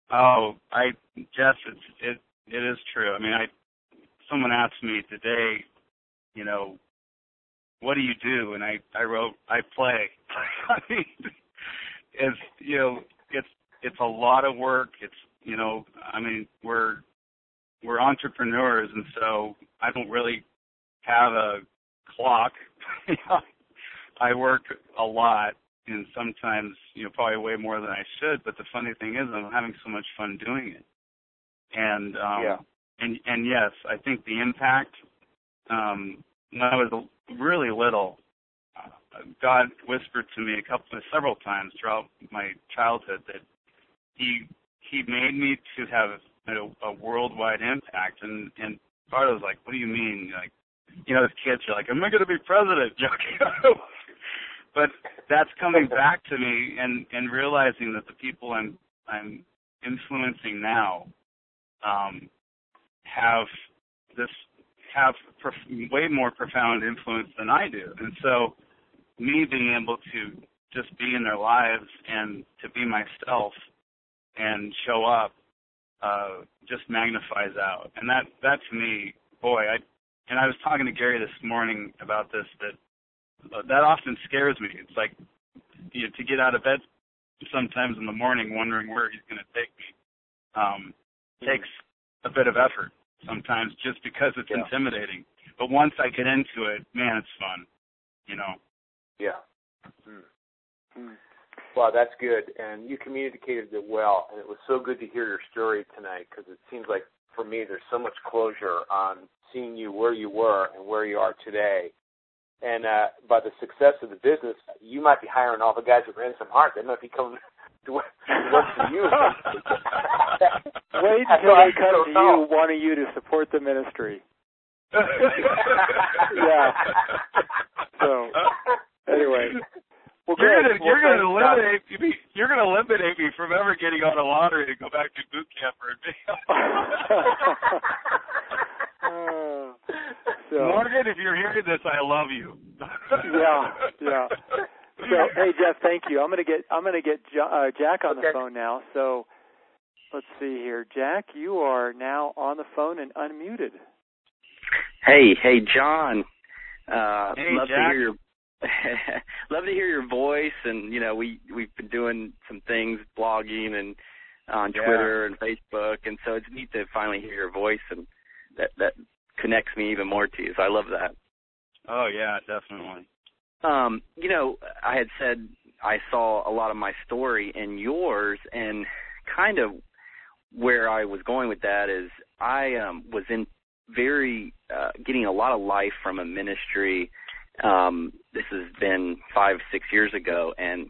Oh, I, Jeff, it's, it, it is true. I mean, I, someone asked me today, you know, what do you do? And I, I wrote, I play. I mean, it's, you know, it's, it's a lot of work. It's, you know, I mean, we're, we're entrepreneurs, and so I don't really have a clock. I work a lot, and sometimes, you know, probably way more than I should. But the funny thing is, I'm having so much fun doing it. And um, yeah. and and yes, I think the impact. Um, when I was really little, uh, God whispered to me a couple, several times throughout my childhood that He He made me to have a, a worldwide impact. And and part of it was like, what do you mean? Like, you know, as kids, you're like, am I going to be president? But that's coming back to me, and, and realizing that the people I'm I'm influencing now um, have this have prof- way more profound influence than I do, and so me being able to just be in their lives and to be myself and show up uh, just magnifies out, and that that to me, boy, I and I was talking to Gary this morning about this that. That often scares me. It's like, you know, to get out of bed sometimes in the morning wondering where he's going to take me um, takes a bit of effort sometimes just because it's yeah. intimidating. But once I get into it, man, it's fun, you know. Yeah. Mm. Mm. Well, that's good. And you communicated it well. And it was so good to hear your story tonight because it seems like, for me, there's so much closure on seeing you where you were and where you are today. And uh, by the success of the business, you might be hiring all the guys at Ransom Heart. They might be coming to work for you. Wait until they come to you wanting you to support the ministry. Yeah. So, anyway. Well, you're going you're to eliminate me. You're going to eliminate me from ever getting on a lottery to go back to boot camp for a day. uh, so. Morgan, if you're hearing this, I love you. yeah, yeah. So, hey Jeff, thank you. I'm going to get I'm going to get uh, Jack on okay. the phone now. So, let's see here, Jack. You are now on the phone and unmuted. Hey, hey, John. Uh, hey, love Jack. to hear your love to hear your voice, and you know we we've been doing some things, blogging and on yeah. Twitter and Facebook, and so it's neat to finally hear your voice, and that that connects me even more to you. So I love that. Oh yeah, definitely. Um, you know, I had said I saw a lot of my story in yours, and kind of where I was going with that is I um, was in very uh, getting a lot of life from a ministry. Um, this has been five, six years ago, and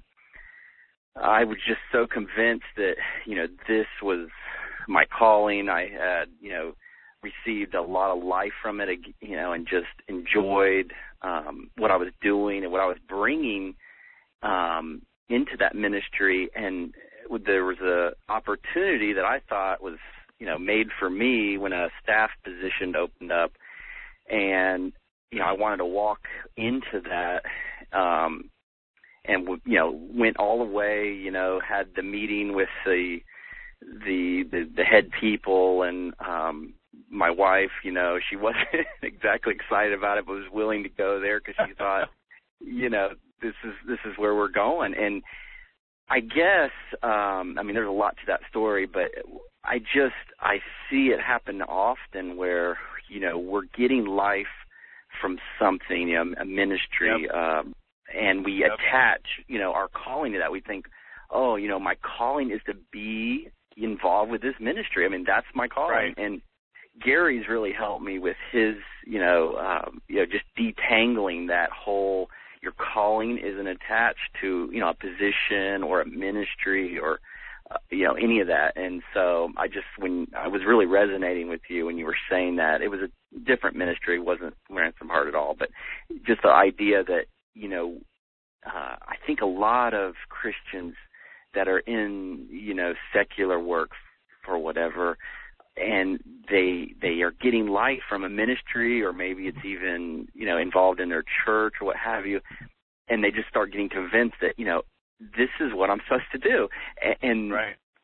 I was just so convinced that, you know, this was my calling. I had, you know, received a lot of life from it, you know, and just enjoyed um, what I was doing and what I was bringing um, into that ministry. And there was a opportunity that I thought was, you know, made for me when a staff position opened up, and you know, I wanted to walk into that, um, and you know, went all the way. You know, had the meeting with the the the, the head people, and um, my wife. You know, she wasn't exactly excited about it, but was willing to go there because she thought, you know, this is this is where we're going. And I guess, um, I mean, there's a lot to that story, but I just I see it happen often where, you know, we're getting life from something, you know, a ministry, yep. um, and we yep. attach, you know, our calling to that. We think, oh, you know, my calling is to be involved with this ministry. I mean, that's my calling. Right. And Gary's really helped me with his, you know, um, you know, just detangling that whole, your calling isn't attached to, you know, a position or a ministry or, uh, you know, any of that. And so I just, when I was really resonating with you when you were saying that, it was a different ministry, it wasn't Ransom Heart at all, but just the idea that, you know, uh, I think a lot of Christians that are in, you know, secular work for whatever, and they they are getting life from a ministry, or maybe it's even, you know, involved in their church or what have you, and they just start getting convinced that, you know, this is what I'm supposed to do. And right.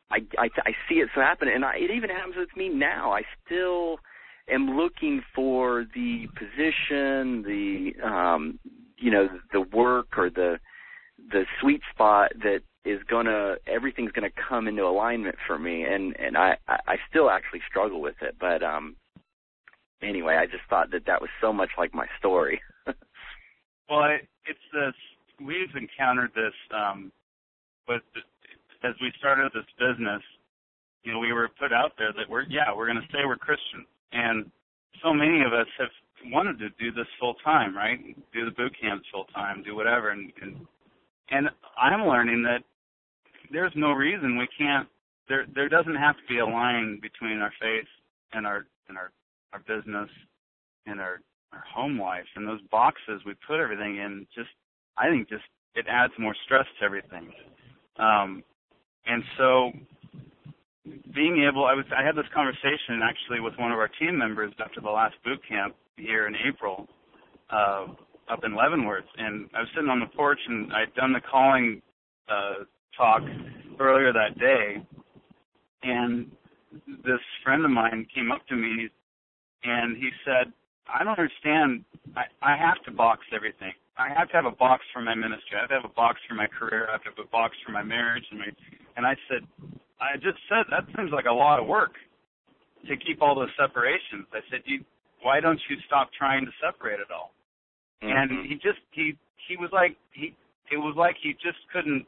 I, I, I see it so happen, and I, it even happens with me now. I still am looking for the position, the um, you know, the work or the the sweet spot that is gonna everything's gonna come into alignment for me, and and I I still actually struggle with it, but um anyway, I just thought that that was so much like my story. Well, I, it's this. We've encountered this um, with the, as we started this business. You know, we were put out there that we're yeah we're going to say we're Christian, and so many of us have wanted to do this full time, right? Do the boot camps full time, do whatever, and, and and I'm learning that there's no reason we can't. There there doesn't have to be a line between our faith and our and our, our business and our, our home life, and those boxes we put everything in. Just I think just it adds more stress to everything. Um, and so being able, I was I had this conversation actually with one of our team members after the last boot camp here in April. Uh, up in Leavenworth, and I was sitting on the porch, and I'd done the calling uh, talk earlier that day, and this friend of mine came up to me, and he said, I don't understand, I, I have to box everything. I have to have a box for my ministry. I have to have a box for my career. I have to have a box for my marriage. And, my, and I said, I just said, that seems like a lot of work to keep all those separations. I said, you, why don't you stop trying to separate it all? Mm-hmm. And he just, he, he was like, he, it was like he just couldn't,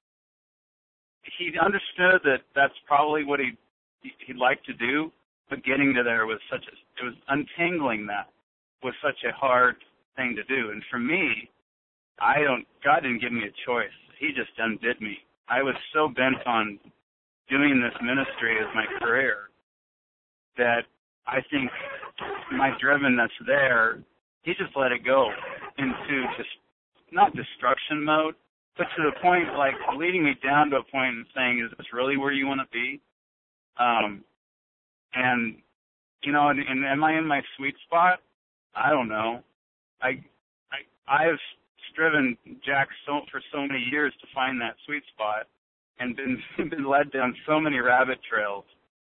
he understood that that's probably what he, he'd like to do, but getting to there was such a, it was untangling that was such a hard thing to do. And for me, I don't, God didn't give me a choice. He just undid me. I was so bent on doing this ministry as my career that I think my drivenness there, he just let it go into just not destruction mode, but to the point, like, leading me down to a point and saying, is this really where you want to be? Um, and, you know, and, and am I in my sweet spot? I don't know. I, I, I've striven, Jack, so, for so many years to find that sweet spot and been, been led down so many rabbit trails.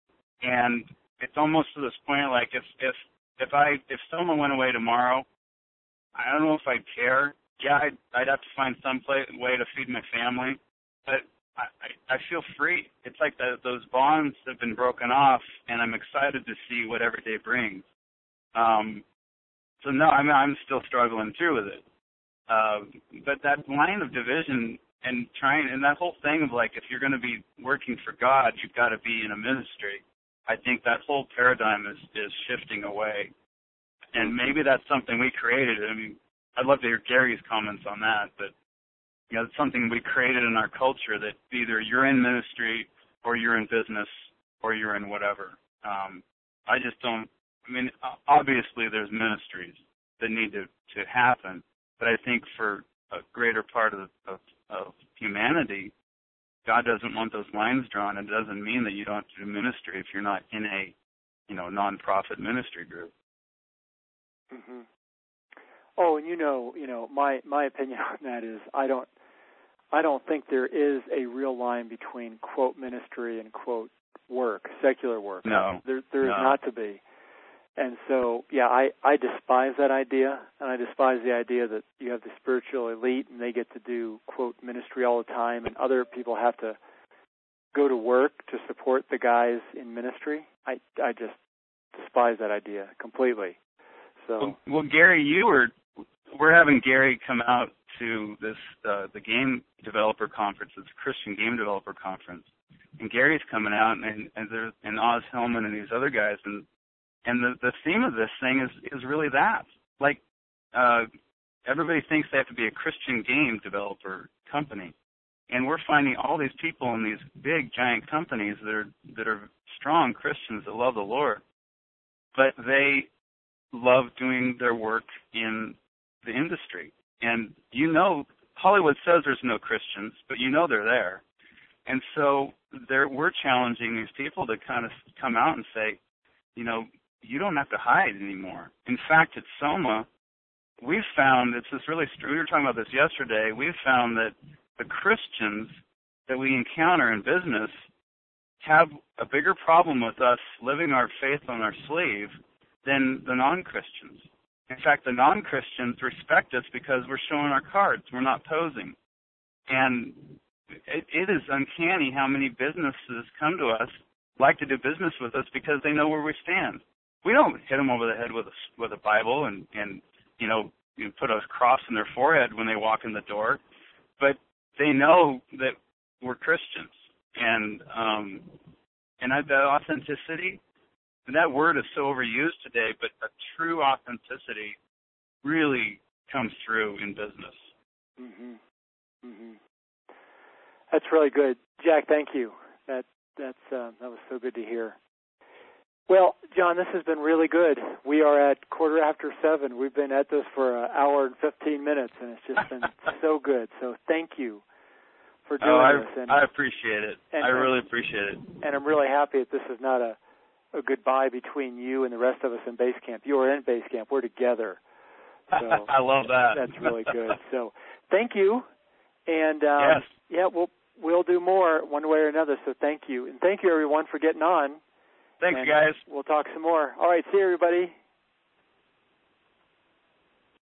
And it's almost to this point, like, if, if, If I if someone went away tomorrow, I don't know if I'd care. Yeah, I'd, I'd have to find some play, way to feed my family, but I, I, I feel free. It's like the, those bonds have been broken off, and I'm excited to see what every day brings. Um, so no, I mean I'm still struggling through with it. Uh, but that line of division and trying, and that whole thing of like, if you're going to be working for God, you've got to be in a ministry. I think that whole paradigm is, is shifting away. And maybe that's something we created. I mean, I'd love to hear Gary's comments on that, but you know, it's something we created in our culture that either you're in ministry or you're in business or you're in whatever. Um, I just don't, I mean, obviously there's ministries that need to, to happen, but I think for a greater part of, of, of humanity, God doesn't want those lines drawn. It doesn't mean that you don't do ministry if you're not in a, you know, nonprofit ministry group. Mm-hmm. Oh, and you know, you know, my my opinion on that is I don't, I don't think there is a real line between quote ministry and quote work, secular work. No, there there is no. not to be. And so, yeah, I, I despise that idea, and I despise the idea that you have the spiritual elite and they get to do, quote, ministry all the time, and other people have to go to work to support the guys in ministry. I, I just despise that idea completely. So, Well, well Gary, you were, we're having Gary come out to this, uh, the game developer conference, it's a Christian game developer conference, and Gary's coming out, and, and, there's, and Oz Hillman and these other guys, and And the, the theme of this thing is, is really that. Like, uh, everybody thinks they have to be a Christian game developer company. And we're finding all these people in these big, giant companies that are, that are strong Christians that love the Lord, but they love doing their work in the industry. And you know, Hollywood says there's no Christians, but you know they're there. And so they're, we're challenging these people to kind of come out and say, you know, you don't have to hide anymore. In fact, at Soma, we've found, it's this really, we were talking about this yesterday, we've found that the Christians that we encounter in business have a bigger problem with us living our faith on our sleeve than the non-Christians. In fact, the non-Christians respect us because we're showing our cards. We're not posing. And it, it is uncanny how many businesses come to us, like to do business with us because they know where we stand. We don't hit them over the head with a, with a Bible and, and you know, you put a cross in their forehead when they walk in the door, but they know that we're Christians. And um, and that authenticity, and that word is so overused today, but a true authenticity really comes through in business. Mm-hmm. Mm-hmm. That's really good, Jack. Thank you. That that's uh, that was so good to hear. Well, John, this has been really good. We are at quarter after seven. We've been at this for an hour and fifteen minutes, and it's just been so good. So thank you for doing oh, I, this. And, I appreciate it. And, I really appreciate it. And I'm really happy that this is not a, a goodbye between you and the rest of us in base camp. You are in base camp. We're together. So I love that. That's really good. So thank you. And um, yes. yeah, we'll we'll do more one way or another. So thank you, and thank you everyone for getting on. Thanks, and guys. We'll talk some more. All right, see you, everybody.